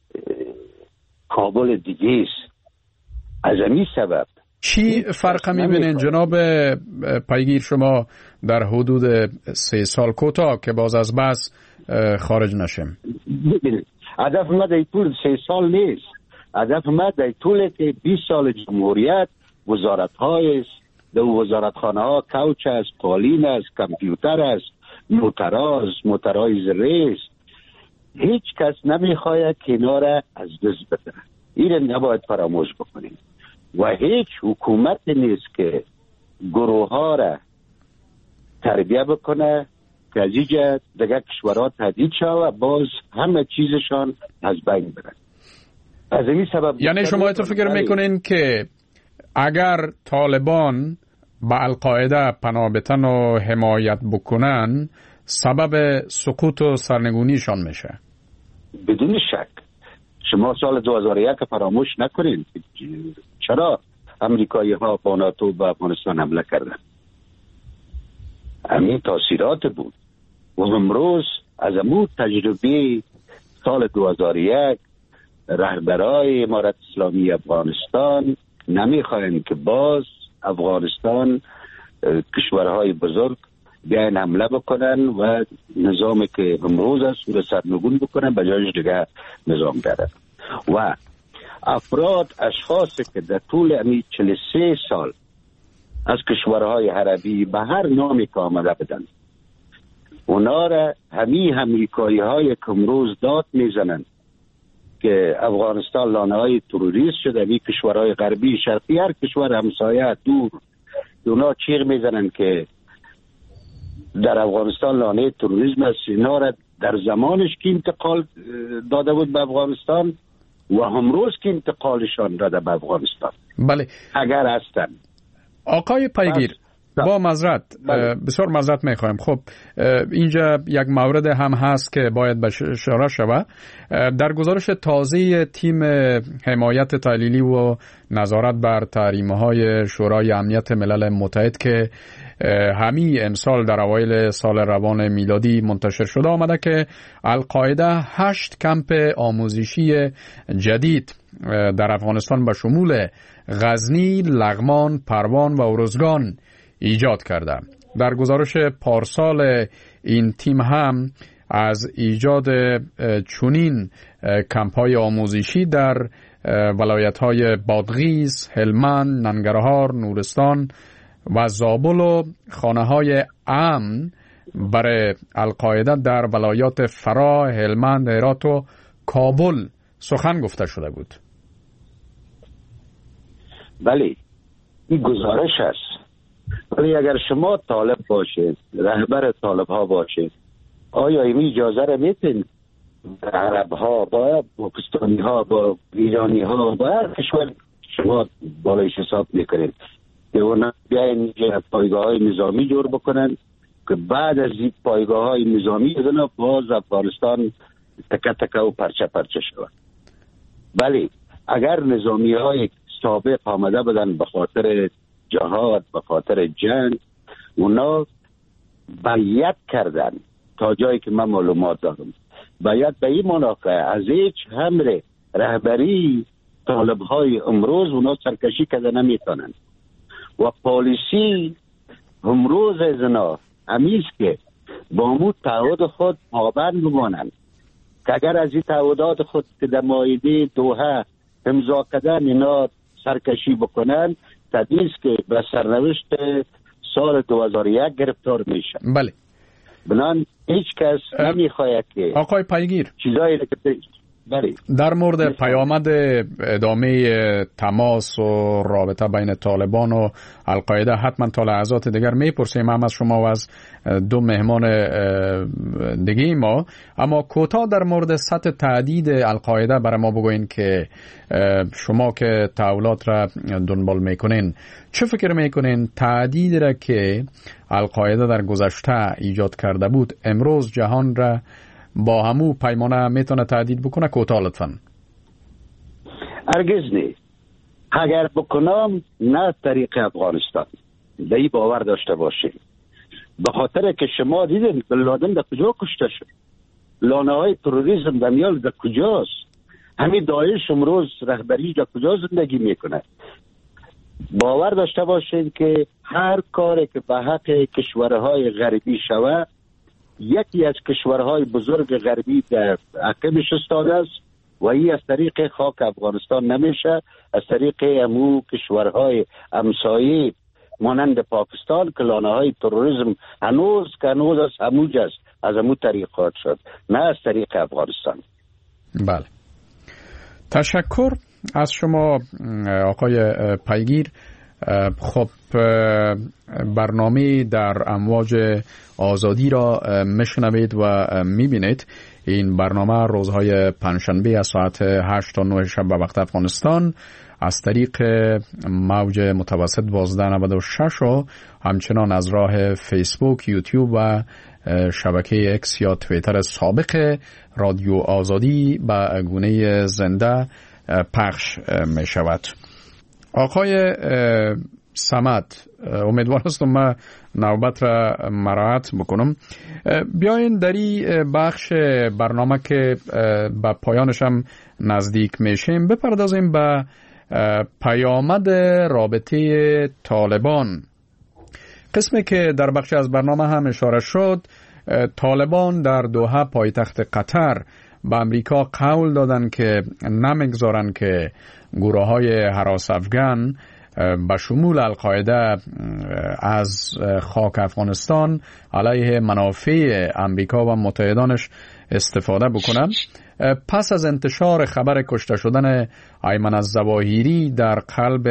Speaker 6: کابل دیگه است. از همین سبب
Speaker 3: چی فرق میبینین جناب پیگیر شما در حدود سه سال کوتاه که باز از بس خارج نشیم؟
Speaker 6: ببینید هدف ما در طول سه سال نیست، هدف ما در طول که بیست سال جمهوریت وزارت های است، در وزارت خانه ها کوچ است، قالین است، کامپیوتر است، موتراز موترهای زره است. هیچ کس نمیخواید که اینا را از دست بده. این نباید فراموش بکنیم و هیچ حکومت نیست که گروه ها را تربیه بکنه که از اینجا دیگه کشورها تهدید شود باز همه چیزشان از بین بره. از این سبب
Speaker 3: یعنی شما تو فکر میکنین که اگر طالبان با القاعده پناه بتن و حمایت بکنن سبب سقوط و سرنگونیشان میشه؟
Speaker 6: بدون شک. شما سال دو هزار و یک فراموش نکنید چرا امریکایی ها با ناتو به افغانستان حمله کردن. همین تاثیرات بود و امروز از امون تجربه سال دو هزار و یک رهبرای امارت اسلامی افغانستان نمیخواهند که باز افغانستان کشورهای بزرگ بیاین حمله بکنن و نظامی که امروز است رو سرنگون بکنن به جایش دیگه نظام دارن. و افراد اشخاصی که در طول امی چهل و سه سال از کشورهای عربی به هر نامی که آمده بدن اونا را همین امریکایی های که امروز داد میزنن که افغانستان لانه های تروریست شده، همین کشورهای غربی شرقی هر کشور همسایه دور اونا چیغ میزنن که در افغانستان لانه تروریسم است. اینا را در زمانش که انتقال داده بود به افغانستان و امروز که انتقالشان داده به افغانستان.
Speaker 3: بله.
Speaker 6: اگر هستن.
Speaker 3: آقای پیگیر با معذرت، بسیار معذرت میخوایم. خب اینجا یک مورد هم هست که باید به اشاره شود. در گزارش تازه تیم حمایت تحلیلی و نظارت بر تحریم‌های شورای امنیت ملل متحد که همین امسال در اوایل سال روان میلادی منتشر شده آمده که القاعده هشت کمپ آموزشی جدید در افغانستان به شمول غزنی، لغمان، پروان و ارزگان ایجاد کرده. در گزارش پارسال این تیم هم از ایجاد چنین کمپ‌های آموزشی در ولایت‌های بادغیس، هلمند، ننگرهار، نورستان و زابل و خانه‌های امن برای القاعده در ولایات فرا، هلمند، هرات و کابل سخن گفته شده بود.
Speaker 6: بله، این گزارش است. ولی اگر شما طالب باشید، رهبر طالب ها باشید، آیا این اجازه را میتین عرب ها با پاکستانی ها با ایرانی ها با هر کشور شما بالایش حساب میکنید که اونا بیاین پایگاه های نظامی جور بکنن که بعد از این پایگاه های نظامی ازنا باز افغانستان تکه تکه و پرچه پرچه شود؟ بله، اگر نظامی های سابق آمده بدن به خاطر جهاد، به خاطر جنگ، اونا بیعت کردن تا جایی که من معلومات دارم. بیعت به این مناقه از هیچ همره رهبری طالب های امروز اونا سرکشی کده نمیتونن و پالیسی امروز از اونا همیست که با مو تعهد خود پابند بمانند که اگر از این تعهدات خود که در مایده دوحه امضا کردن اینا سرکشی بکنن، تدیس که به سرنوشت سال دو هزار و یک گرفتار میشن.
Speaker 3: بله.
Speaker 6: بنان هیچ کس نمیخواید که
Speaker 3: آقای پیگیر
Speaker 6: چیزایی که بله
Speaker 3: در مورد پیامد ادامه تماس و رابطه بین طالبان و القاعده حتما تا لحظات دیگر میپرسیم هم از شما و از دو مهمان دیگه ما، اما کوتاه در مورد سطح تهدید القاعده برای ما بگوین که شما که تحولات را دنبال میکنین چه فکر میکنین تهدید را که القاعده در گذشته ایجاد کرده بود امروز جهان را با همو پیمانه میتونه تهدید بکنه؟ کوتاه لطفاً.
Speaker 6: هرگز نه. اگر بکنم نه طریق افغانستان. به این باور داشته باشید. به خاطر که شما دیدین بن لادن در کجا کشته شد، لانه های تروریسم در میال در کجاست، همین داعش امروز رهبری در کجا زندگی میکنه. باور داشته باشید که هر کاری که به حق کشورهای غربی شود، یکی از کشورهای بزرگ غربی در عقبش استاده است و این از طریق خاک افغانستان نمیشه، از طریق امو کشورهای همسایه مانند پاکستان که لانه های تروریسم هنوز که هنوز از هموج است، از امو طریق خواهد شد، نه از طریق افغانستان.
Speaker 3: بله، تشکر از شما آقای پیگیر. خب برنامه در امواج آزادی را میشنوید و میبینید. این برنامه روزهای پنجشنبه از ساعت هشت تا نه شب به وقت افغانستان از طریق موج متوسط دوازده نود و شش و همچنان از راه فیسبوک، یوتیوب و شبکه اکس یا توییتر سابق رادیو آزادی به گونه زنده پخش می شود. آقای صمد، امیدوار هستم من نوبت را مراعات بکنم. بیاین در این بخش برنامه که به پایانش هم نزدیک میشیم بپردازیم به پیامد رابطه طالبان. قسمی که در بخش از برنامه هم اشاره شد، طالبان در دوحه پایتخت قطر به امریکا قول دادن که نمیگذارن که گروه های هراس افغان به شمول القاعده از خاک افغانستان علیه منافع امریکا و متحدانش استفاده بکنن. پس از انتشار خبر کشته شدن ایمن الظواهری در قلب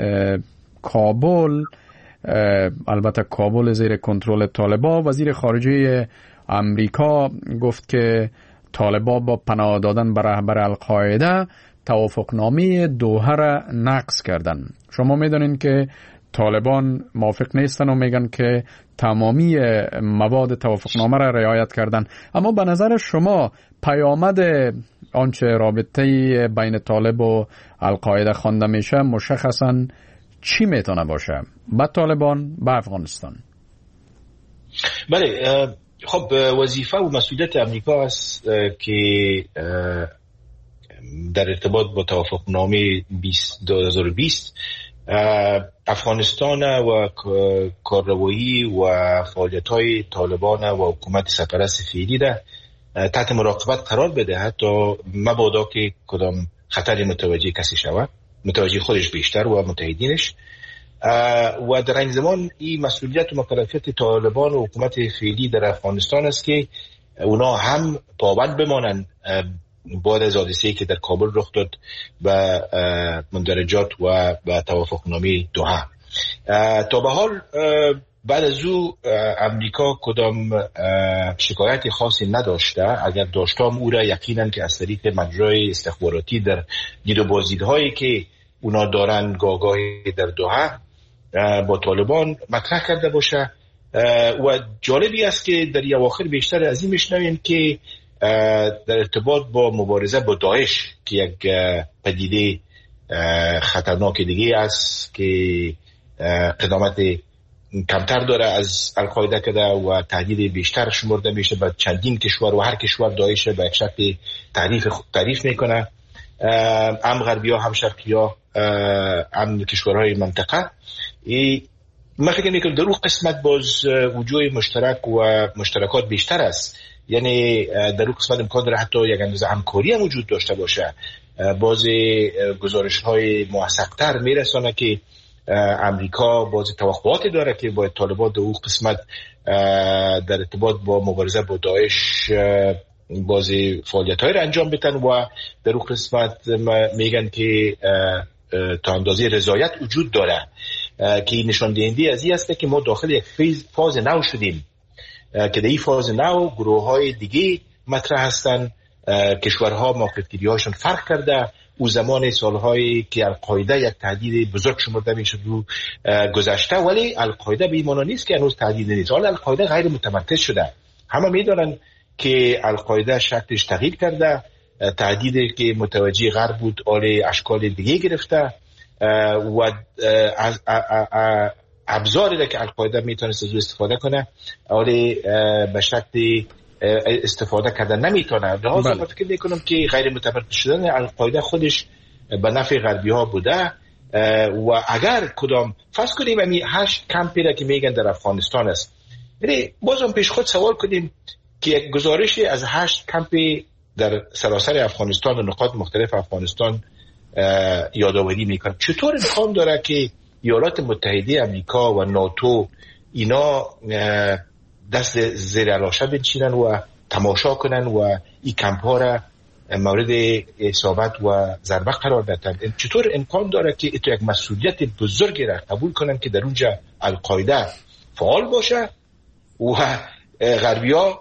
Speaker 3: کابل، البته کابل زیر کنترل طالبان، وزیر خارجه امریکا گفت که طالبان با پناه دادن به رهبر القاعده توافقنامه دوحه را نقض کردن. شما میدونین که طالبان موافق نیستن و میگن که تمامی مواد توافقنامه را رعایت کردن. اما به نظر شما پیامد آنچه رابطه بین طالب و القاعده خوانده میشه مشخصا چی میتونه باشه؟ با طالبان با افغانستان.
Speaker 4: بله، خب وظیفه و مسئولیت امریکا است که در ارتباط با توافقنامه دو هزار و بیست افغانستان و کارروایی و فعالیت‌های طالبان و حکومت سرپرست فعلی را تحت مراقبت قرار بده، حتی مبادا که کدام خطری متوجه کسی شود، متوجه خودش بیشتر و متحدینش. و در این زمان این مسئولیت و مکلفیت طالبان و حکومت فعلی در افغانستان است که اونا هم پابند بمانند بعد از حادثه‌ای که در کابل رخ داد به مندرجات و به توافقنامه دوحه. تا به حال بعد از او امریکا کدام شکایت خاصی نداشته. اگر داشتم او را یقینا که از طریق مجرای استخباراتی در دید و بازدیدهایی که اونا دارن گاگاهی در دوحه با طالبان مطرح کرده باشه. و جالبی است که در اواخر بیشتر از این میشنویم که در ارتباط با مبارزه با داعش که یک پدیده خطرناک دیگه است که قدامت کمتر داره از القاعده کده و تهدید بیشتر شمرده میشه به چندین کشور و هر کشور داعش به یک شکل تعریف تعریف میکنه، هم غربی ها هم شرقی ها هم کشورهای منطقه. من فکر میکنم در اون قسمت باز وجود مشترک و مشترکات بیشتر است، یعنی در اون قسمت امکان داره حتی یک اندازه همکاری هم وجود داشته باشه. باز گزارش های موثق‌تر میرسانه که امریکا باز توقعاتی داره که باید طالبان در اون قسمت در ارتباط با مبارزه با داعش باز فعالیت‌های را انجام بدن و در اون قسمت میگن که تا اندازه رضایت وجود داره که نشان دهنده از این است که ما داخل یک فاز نو شدیم که در این فاز نو گروه‌های دیگه مطرح هستن. کشورها موقعیت‌گیری‌هاشون فرق کرده. او زمان سالهایی که القاعده یک تهدید بزرگ شمرده میشد و گذشته، ولی القاعده به این معنی نیست که هنوز تهدید نیست. حالا القاعده غیر متمرکز شده. همه میدونن که القاعده شکلش تغییر کرده. تهدیدی که متوجه غرب بود آل اشکال دیگه گرفته و از ابزاری که القاعده میتونست از او استفاده کنه آل به شکل استفاده کردن نمیتونه. لحاظا من فکر میکنم که غیر متمرکز شدن القاعده خودش به نفع غربی ها بوده و اگر کدام فرض کنیم همین هشت کمپی را که میگن در افغانستان است، یعنی بازم پیش خود سوال کنیم که یک گزارشی از هشت کمپی در سراسر افغانستان و نقاط مختلف افغانستان یادآوری میکنه، چطور امکان داره که ایالات متحده امریکا و ناتو اینا دست زیر علاشه بنشینن و تماشا کنن و این کمپ ها را مورد اصابت و ضربه قرار بدن؟ چطور امکان داره که اتو یک مسئولیت بزرگی را قبول کنن که در اونجا القاعده فعال باشه و غربی ها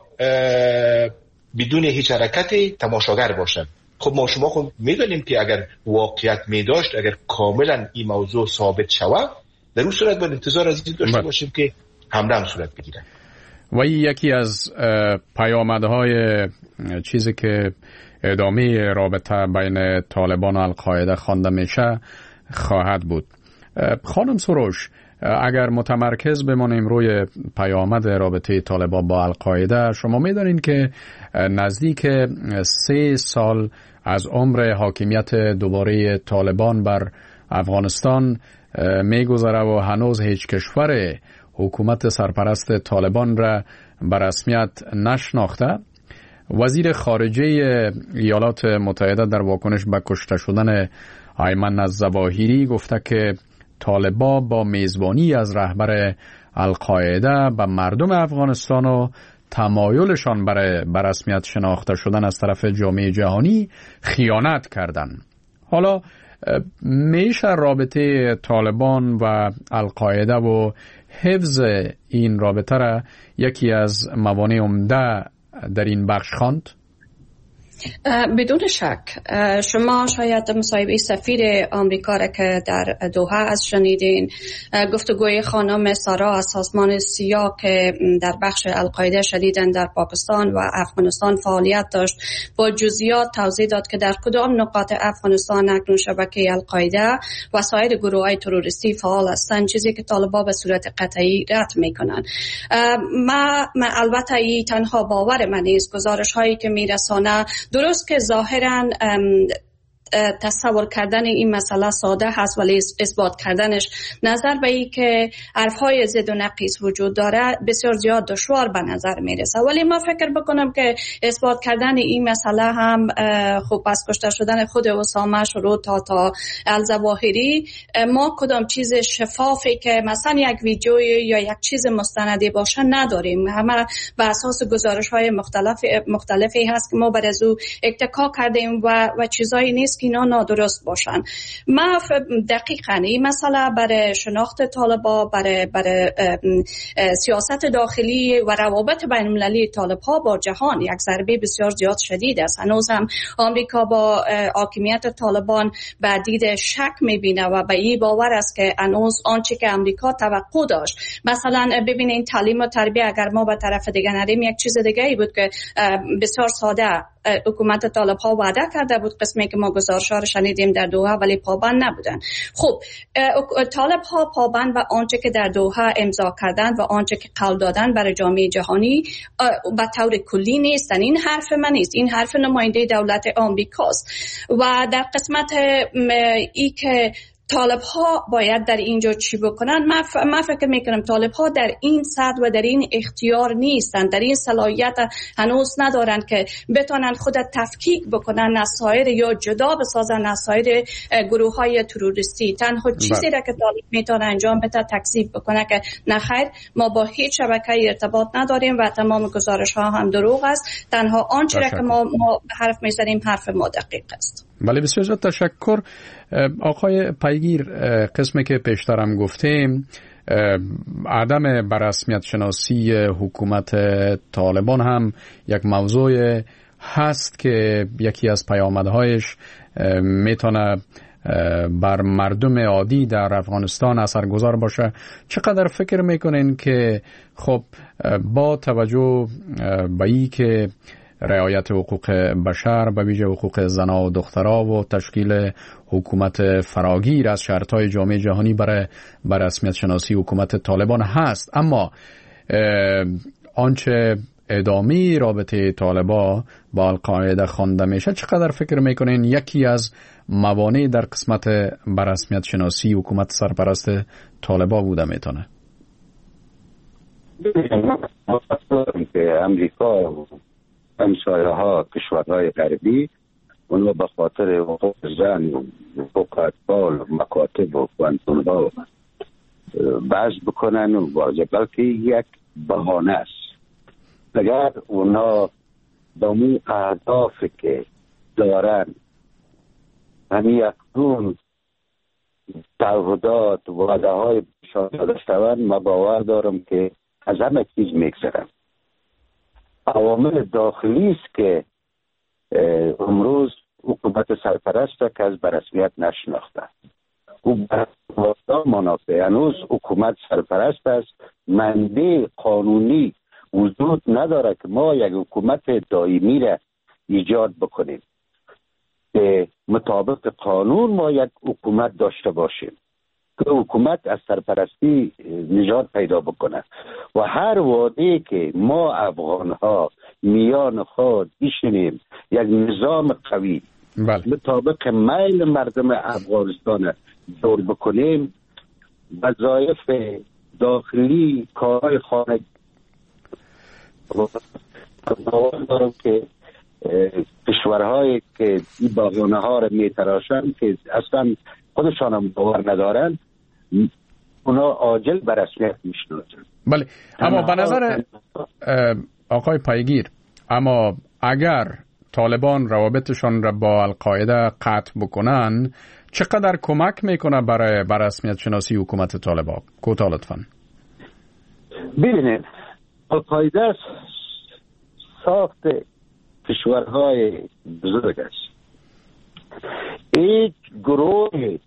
Speaker 4: بدون هیچ حرکتی تماشاگر باشن؟ خب ما شما خود میدونیم که اگر واقعیت میداشت، اگر کاملا این موضوع ثابت شود، در اون صورت باید انتظار از این داشته باشیم که حمله هم صورت بگیره.
Speaker 3: و این یکی از پیامدهای چیزی که ادامه رابطه بین طالبان و القاعده خوانده میشه خواهد بود. خانم سروش، اگر متمرکز بمانیم روی پیامد رابطه طالبان با القاعده، شما میدانید که نزدیک سه سال از عمر حاکمیت دوباره طالبان بر افغانستان میگذره و هنوز هیچ کشور حکومت سرپرست طالبان را به رسمیت نشناخته. وزیر خارجه ایالات متحده در واکنش به کشته شدن ایمن الظواهری گفته که طالبان با میزبانی از رهبر القاعده به مردم افغانستان و تمایلشان برای به رسمیت شناخته شدن از طرف جامعه جهانی خیانت کردند. حالا میشه رابطه طالبان و القاعده و حفظ این رابطه را یکی از موانع عمده در این بخش خواند؟
Speaker 5: بدون شک شما شاید مصاحبه سفیر آمریکا را که در دوحه از شنیدین، گفتگوی خانم سارا از سازمان سیا که در بخش القاعده شدیداً در پاکستان و افغانستان فعالیت داشت، با جزئیات توضیح داد که در کدام نقاط افغانستان اکنون شبکه القاعده و سایر گروه‌های تروریستی فعال هستند، چیزی که طالبان به صورت قطعی رد میکنن. ما, ما البته ای تنها باور من نیست. گزارش هایی که میرسانه درست که ظاهراً تصور کردن این مسئله ساده هست، ولی اثبات کردنش نظر به این که حرفهای ضد و نقیص وجود داره بسیار زیاد دشوار به نظر میرسه. ولی ما فکر بکنم که اثبات کردن این مسئله هم خوب از کشته شدن خود اسامه شروع تا تا الظواهری، ما کدام چیز شفافی که مثلا یک ویدیو یا یک چیز مستندی باشه نداریم. همه بر اساس گزارش های مختلف مختلفی هست که ما بر از او اتکا کردیم و و چیزایی نیست که اینا نادرست باشن. ما دقیقاً این مسئله برای شناخت طالبان، برای برای سیاست داخلی و روابط بین المللی طالبان با جهان یک ضربه بسیار زیاد شدید است. هنوز هم آمریکا با حاکمیت طالبان به دید شک میبینه و به این باور است که هنوز آنچه که آمریکا توقع داشت، مثلا ببینید تعلیم و تربیت، اگر ما به طرف دیگه نریم یک چیز دیگه ای بود که بسیار ساده حکومت طالب ها وعده کرده بود، قسمی که ما گزارش‌ها رو شنیدیم در دوحه، ولی پابند نبودن. خب طالب ها پابند و آنچه که در دوحه امضا کردن و آنچه که قول دادن برای جامعه جهانی به طور کلی نیستن. این حرف من نیست، این حرف نماینده دولت آمریکاست. و در قسمت ای که طالب ها باید در اینجا چی بکنن، من, ف... من فکر میکنم طالب ها در این سطح و در این اختیار نیستن، در این صلاحیت هنوز ندارن که بتونن خود تفکیک بکنن از سایر یا جدا بسازن از سایر گروه های تروریستی. تنها چیزی را که طالب میتونه انجام بده تکذیب بکنه که نخیر، ما با هیچ شبکه ارتباط نداریم و تمام گزارش ها هم دروغ است. تنها آنچه را که ما, ما حرف میزنیم حرف ما دقیق است.
Speaker 3: بله، بسیار زیاد تشکر. آقای پیگیر، قسمی که پیشترم گفتیم، عدم بررسمیت شناسی حکومت طالبان هم یک موضوع هست که یکی از پیامدهایش میتونه بر مردم عادی در افغانستان اثرگذار باشه. چقدر فکر میکنین که خب با توجه به این که رعایت حقوق بشر، به ویژه حقوق زنان و دخترها و تشکیل حکومت فراگیر از شرطهای جامعه جهانی برای بر رسمیت شناسی حکومت طالبان هست، اما آنچه ادامه رابطه طالبان با القاعده خوانده میشه، چقدر فکر میکنین یکی از موانع در قسمت بر رسمیت شناسی حکومت سرپرست طالبان بوده میتونه؟
Speaker 6: که امریکا و همسایه ها کشورهای غربی اونو به خاطر حقوق زن و حقوق اطفال و مکاتب و گوانتانامو بحث بکنن و واضح، بلکه یک بهانه است. اگر اونا با اون اهدافی که دارن همین اکنون تعهدات و وعده های شاید داشتن، ما باور دارم که از همه چیز میگذرن. عوامل داخلی است که امروز حکومت سرپرست که از برسمیت نشناخته. او برای منافع هنوز حکومت سرپرست است، منبع قانونی وجود نداره که ما یک حکومت دائمی را ایجاد بکنیم. به مطابق قانون ما یک حکومت داشته باشیم که حکومت از سرپرستی نجات پیدا بکنه و هر وعده که ما افغان ها میان خود بشینیم یک نظام قوی
Speaker 3: بله.
Speaker 6: مطابق میل مردم افغانستان دور بکنیم، وظایف داخلی کارهای خانه دارم که کشورهایی که این باغانه ها را میتراشن که اصلا خودشان هم باور ندارن، اونا عاجل به رسمیت میشناسن.
Speaker 3: بله، اما به نظر آقای پیگیر، اما اگر طالبان روابطشان را با القاعده قطع بکنن، چقدر کمک میکنه برای بر رسمیت شناسی حکومت طالبان؟ کوتاه لطفاً.
Speaker 6: ببینید، القاعده ساخت کشورهای بزرگ است. هیچ گروه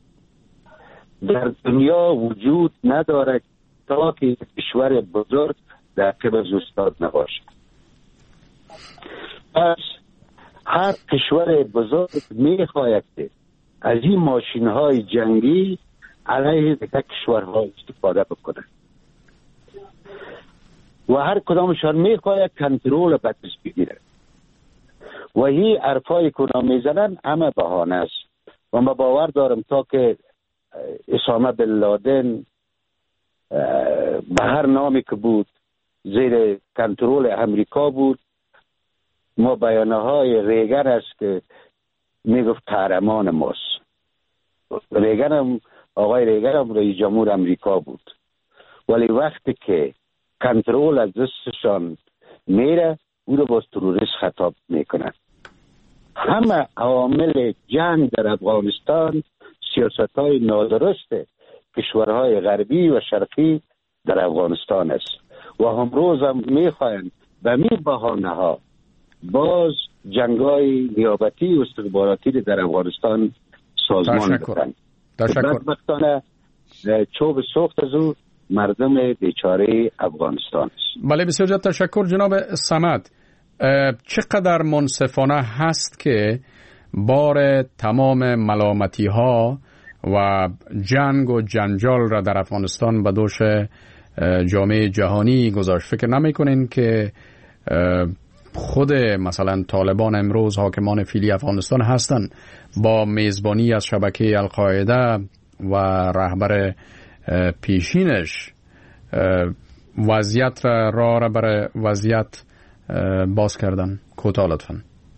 Speaker 6: در دنیا وجود ندارد تا که کشور بزرگ در قبض استاد نباشد. پس هر کشور بزرگ میخواهد که از این ماشین های جنگی علیه دیگر کشورها استفاده بکنه و هر کدامشان میخواهد کنترل به دست بگیره و این حرفای که اونا میزنن همه بهانه است و من باور دارم تا که اسامه بن لادن به هر نامی که بود زیر کنترل امریکا بود. ما بیانه های ریگن است که میگفت قهرمان ماست. ریگن هم آقای ریگن هم رئیس جمهور امریکا بود، ولی وقتی که کنترل از دستشان میره او رو باز تروریست خطاب میکنن. همه عوامل جنگ در افغانستان سیاست های نادرست کشورهای غربی و شرقی در افغانستان است و امروز هم میخواهند به می بهانه ها باز جنگای نیابتی و استخباراتی در افغانستان سازمان بدن. بدبختانه چوب سوخت از او مردم بیچاره افغانستان است.
Speaker 3: بله، بسیار زیاد تشکر جناب صمد. چقدر منصفانه هست که بار تمام ملامتی ها و جنگ و جنجال را در افغانستان به دوش جامعه جهانی گذاشت؟ فکر نمی کنین که خود مثلا طالبان امروز حاکمان فعلی افغانستان هستند با میزبانی از شبکه القاعده و رهبر پیشینش وضعیت را راه را برای وضعیت باز کردن؟ کوتاه لطفاً.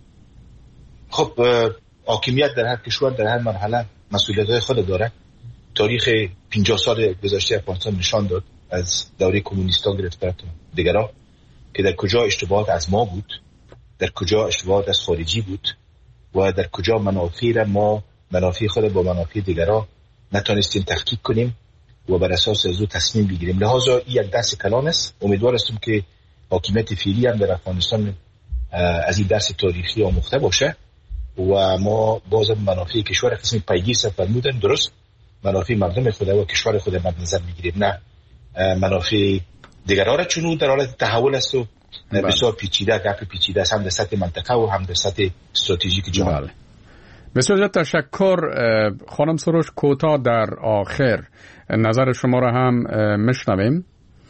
Speaker 4: خب حاکمیت در هر کشور در هر مرحله مسئولیت‌های خود داره. تاریخ پنجاه سال گذشته افغانستان نشان داد از دوره کمونیستا گرفته تا دیگرها که در کجا اشتباهات از ما بود، در کجا اشتباهات از خارجی بود و در کجا منافع را ما منافع خود با منافع دیگرها نتونستیم تحقیق کنیم و بر اساس از او تصمیم بگیریم. لحاظا این یک درس کلان است. امیدوار هستم که حاکمیت فعلی هم در افغانستان از این درس تاریخی آموخته باشه و ما بازم منافع کشور قسم پیگیر فرمودن درست منافع مردم خود و کشور خود مد نظر میگیریم، نه منافع دیگران را، چون در حالت تحول است و بسیار پیچیده گپ پیچیده است هم در سطح منطقه و هم در سطح استراتژیک جهان.
Speaker 3: بسیار زیاد تشکر خانم سروش. کوتاه در آخر نظر شما را هم میشنویم.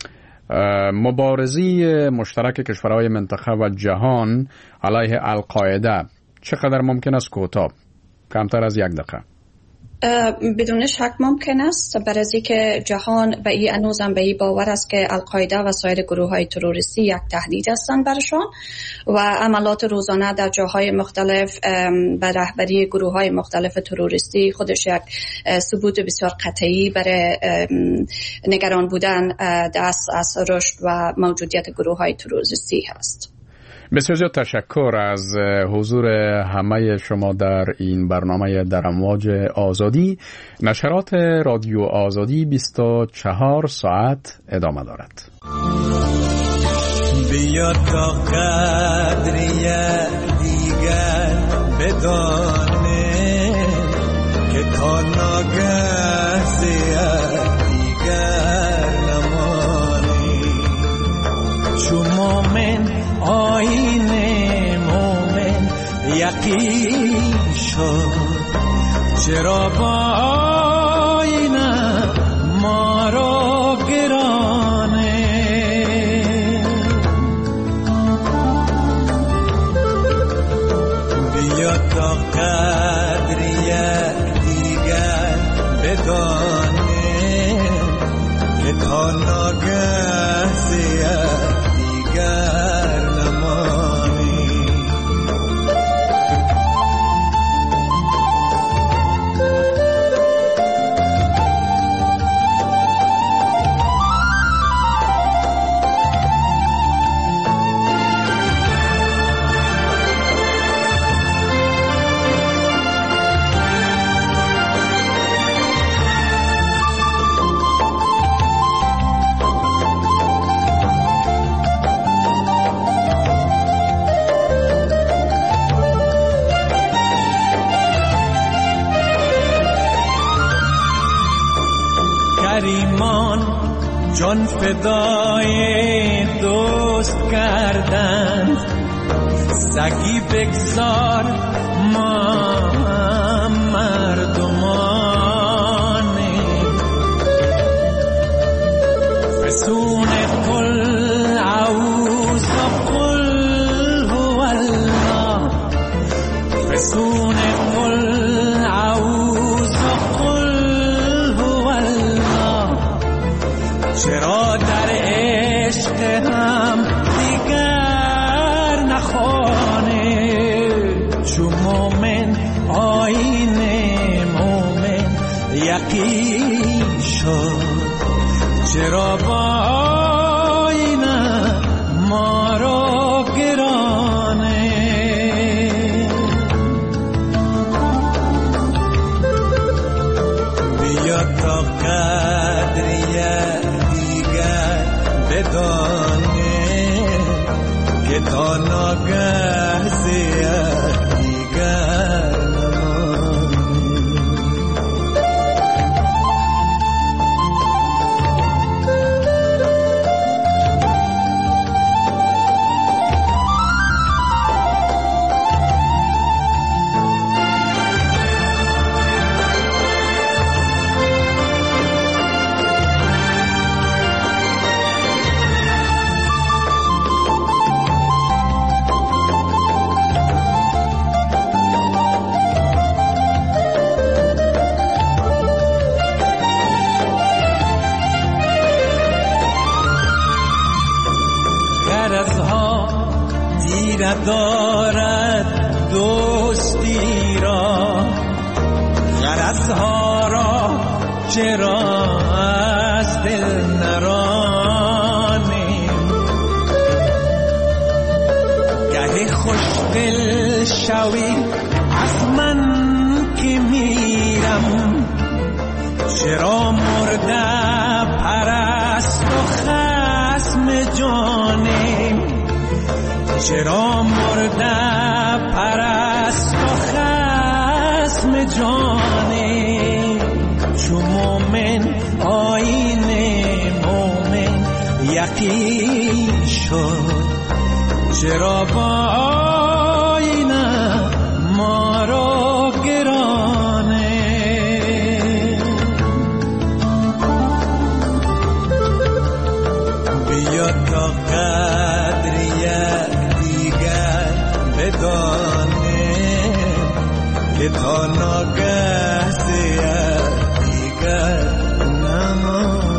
Speaker 3: مبارزی مشترک کشورهای منطقه و جهان علیه القاعده چقدر ممکن است کوتاه؟ کمتر از یک دقیقه.
Speaker 5: بدون شک ممکن است، برای که جهان به این هنوزم به این باور است که القاعده و سایر گروه های تروریستی یک تهدید هستند برشان و عملات روزانه در جاهای مختلف به رهبری گروه های مختلف تروریستی خودش یک ثبوت بسیار قطعی برای نگران بودن دست از رشد و موجودیت گروه های تروریستی هست.
Speaker 3: بسیار زیاد تشکر از حضور همه شما در این برنامه در امواج آزادی. نشرات رادیو آزادی بیست و چهار ساعت ادامه دارد.
Speaker 7: بیا تا قدری دیگر بدانه که تا ناگه زیاد دیگر نمانی چو مومن آین مومن یقین شد چرا با آینه ما را گرانه بیا تا قدری دیگر بدانه که تا ناگه زیاد دیگر جان فدای دوست کردند، سگی بگذار ما مردمانیم. فسون قل اعوذ قل هو الله، فسون قل اعوذ قل هو الله. چرا در عشق هم دیگر نخوانه، چو مومن آیین مومن یقین شد. چرا با آینه ما را گرانه، بیا تا قدریه دیگر بدانه که تا ناگه زیاد دیگر دارد دوستی را، غرضها را چرا از دل نرانیم. گهی خوش دل شوی از من که میرم، چرا مرده پرست و خصم جانیم. چرا مرده پرست و خصم جانیم. چو مومن آیین مومن یقین شد. چرا با آینه ما را گرانه، بیا تا قدریه بدانه که تا ناگه زیاد دیگر نمانه.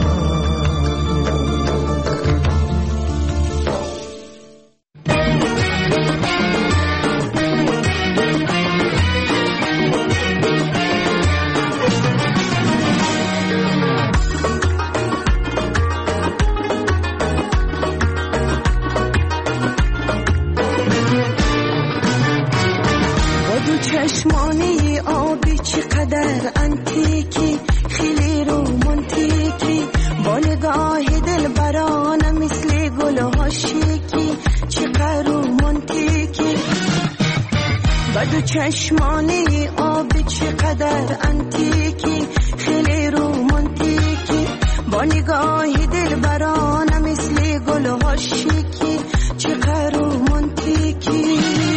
Speaker 8: چشمانی آبی چقدر انتیکی، خیلی رومانتیکی، با نگاه دل برانه مثل گل ها شیکی، چقدر رومانتیکی. بدو چشمانی آبی چقدر انتیکی، خیلی رومانتیکی، با نگاه دل برانه مثل گل ها شیکی، چقدر رومانتیکی.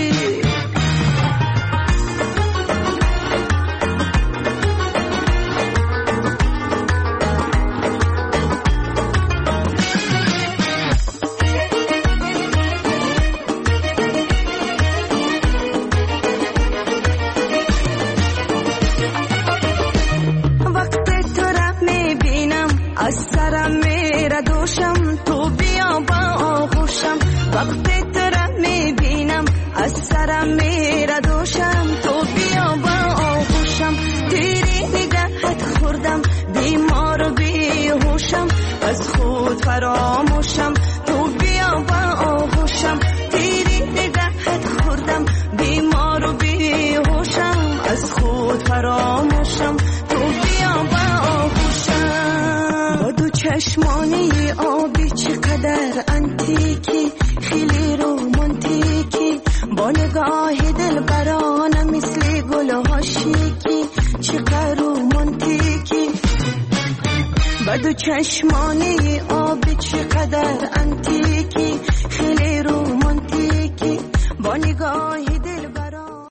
Speaker 9: فراموشم تو بیا با آغوشم، تیری نگهت خوردم بیمار و بیهوشم، از خود فراموشم تو بیا با آغوشم. با دو چشمانی آبی چقدر انتیکی، خیلی رومانتیکی، با نگاه دل برانه مثل گل ها شیکی، چقدر رومانتیکی. با دو
Speaker 8: دو چشمانه آب چقدر انتیکی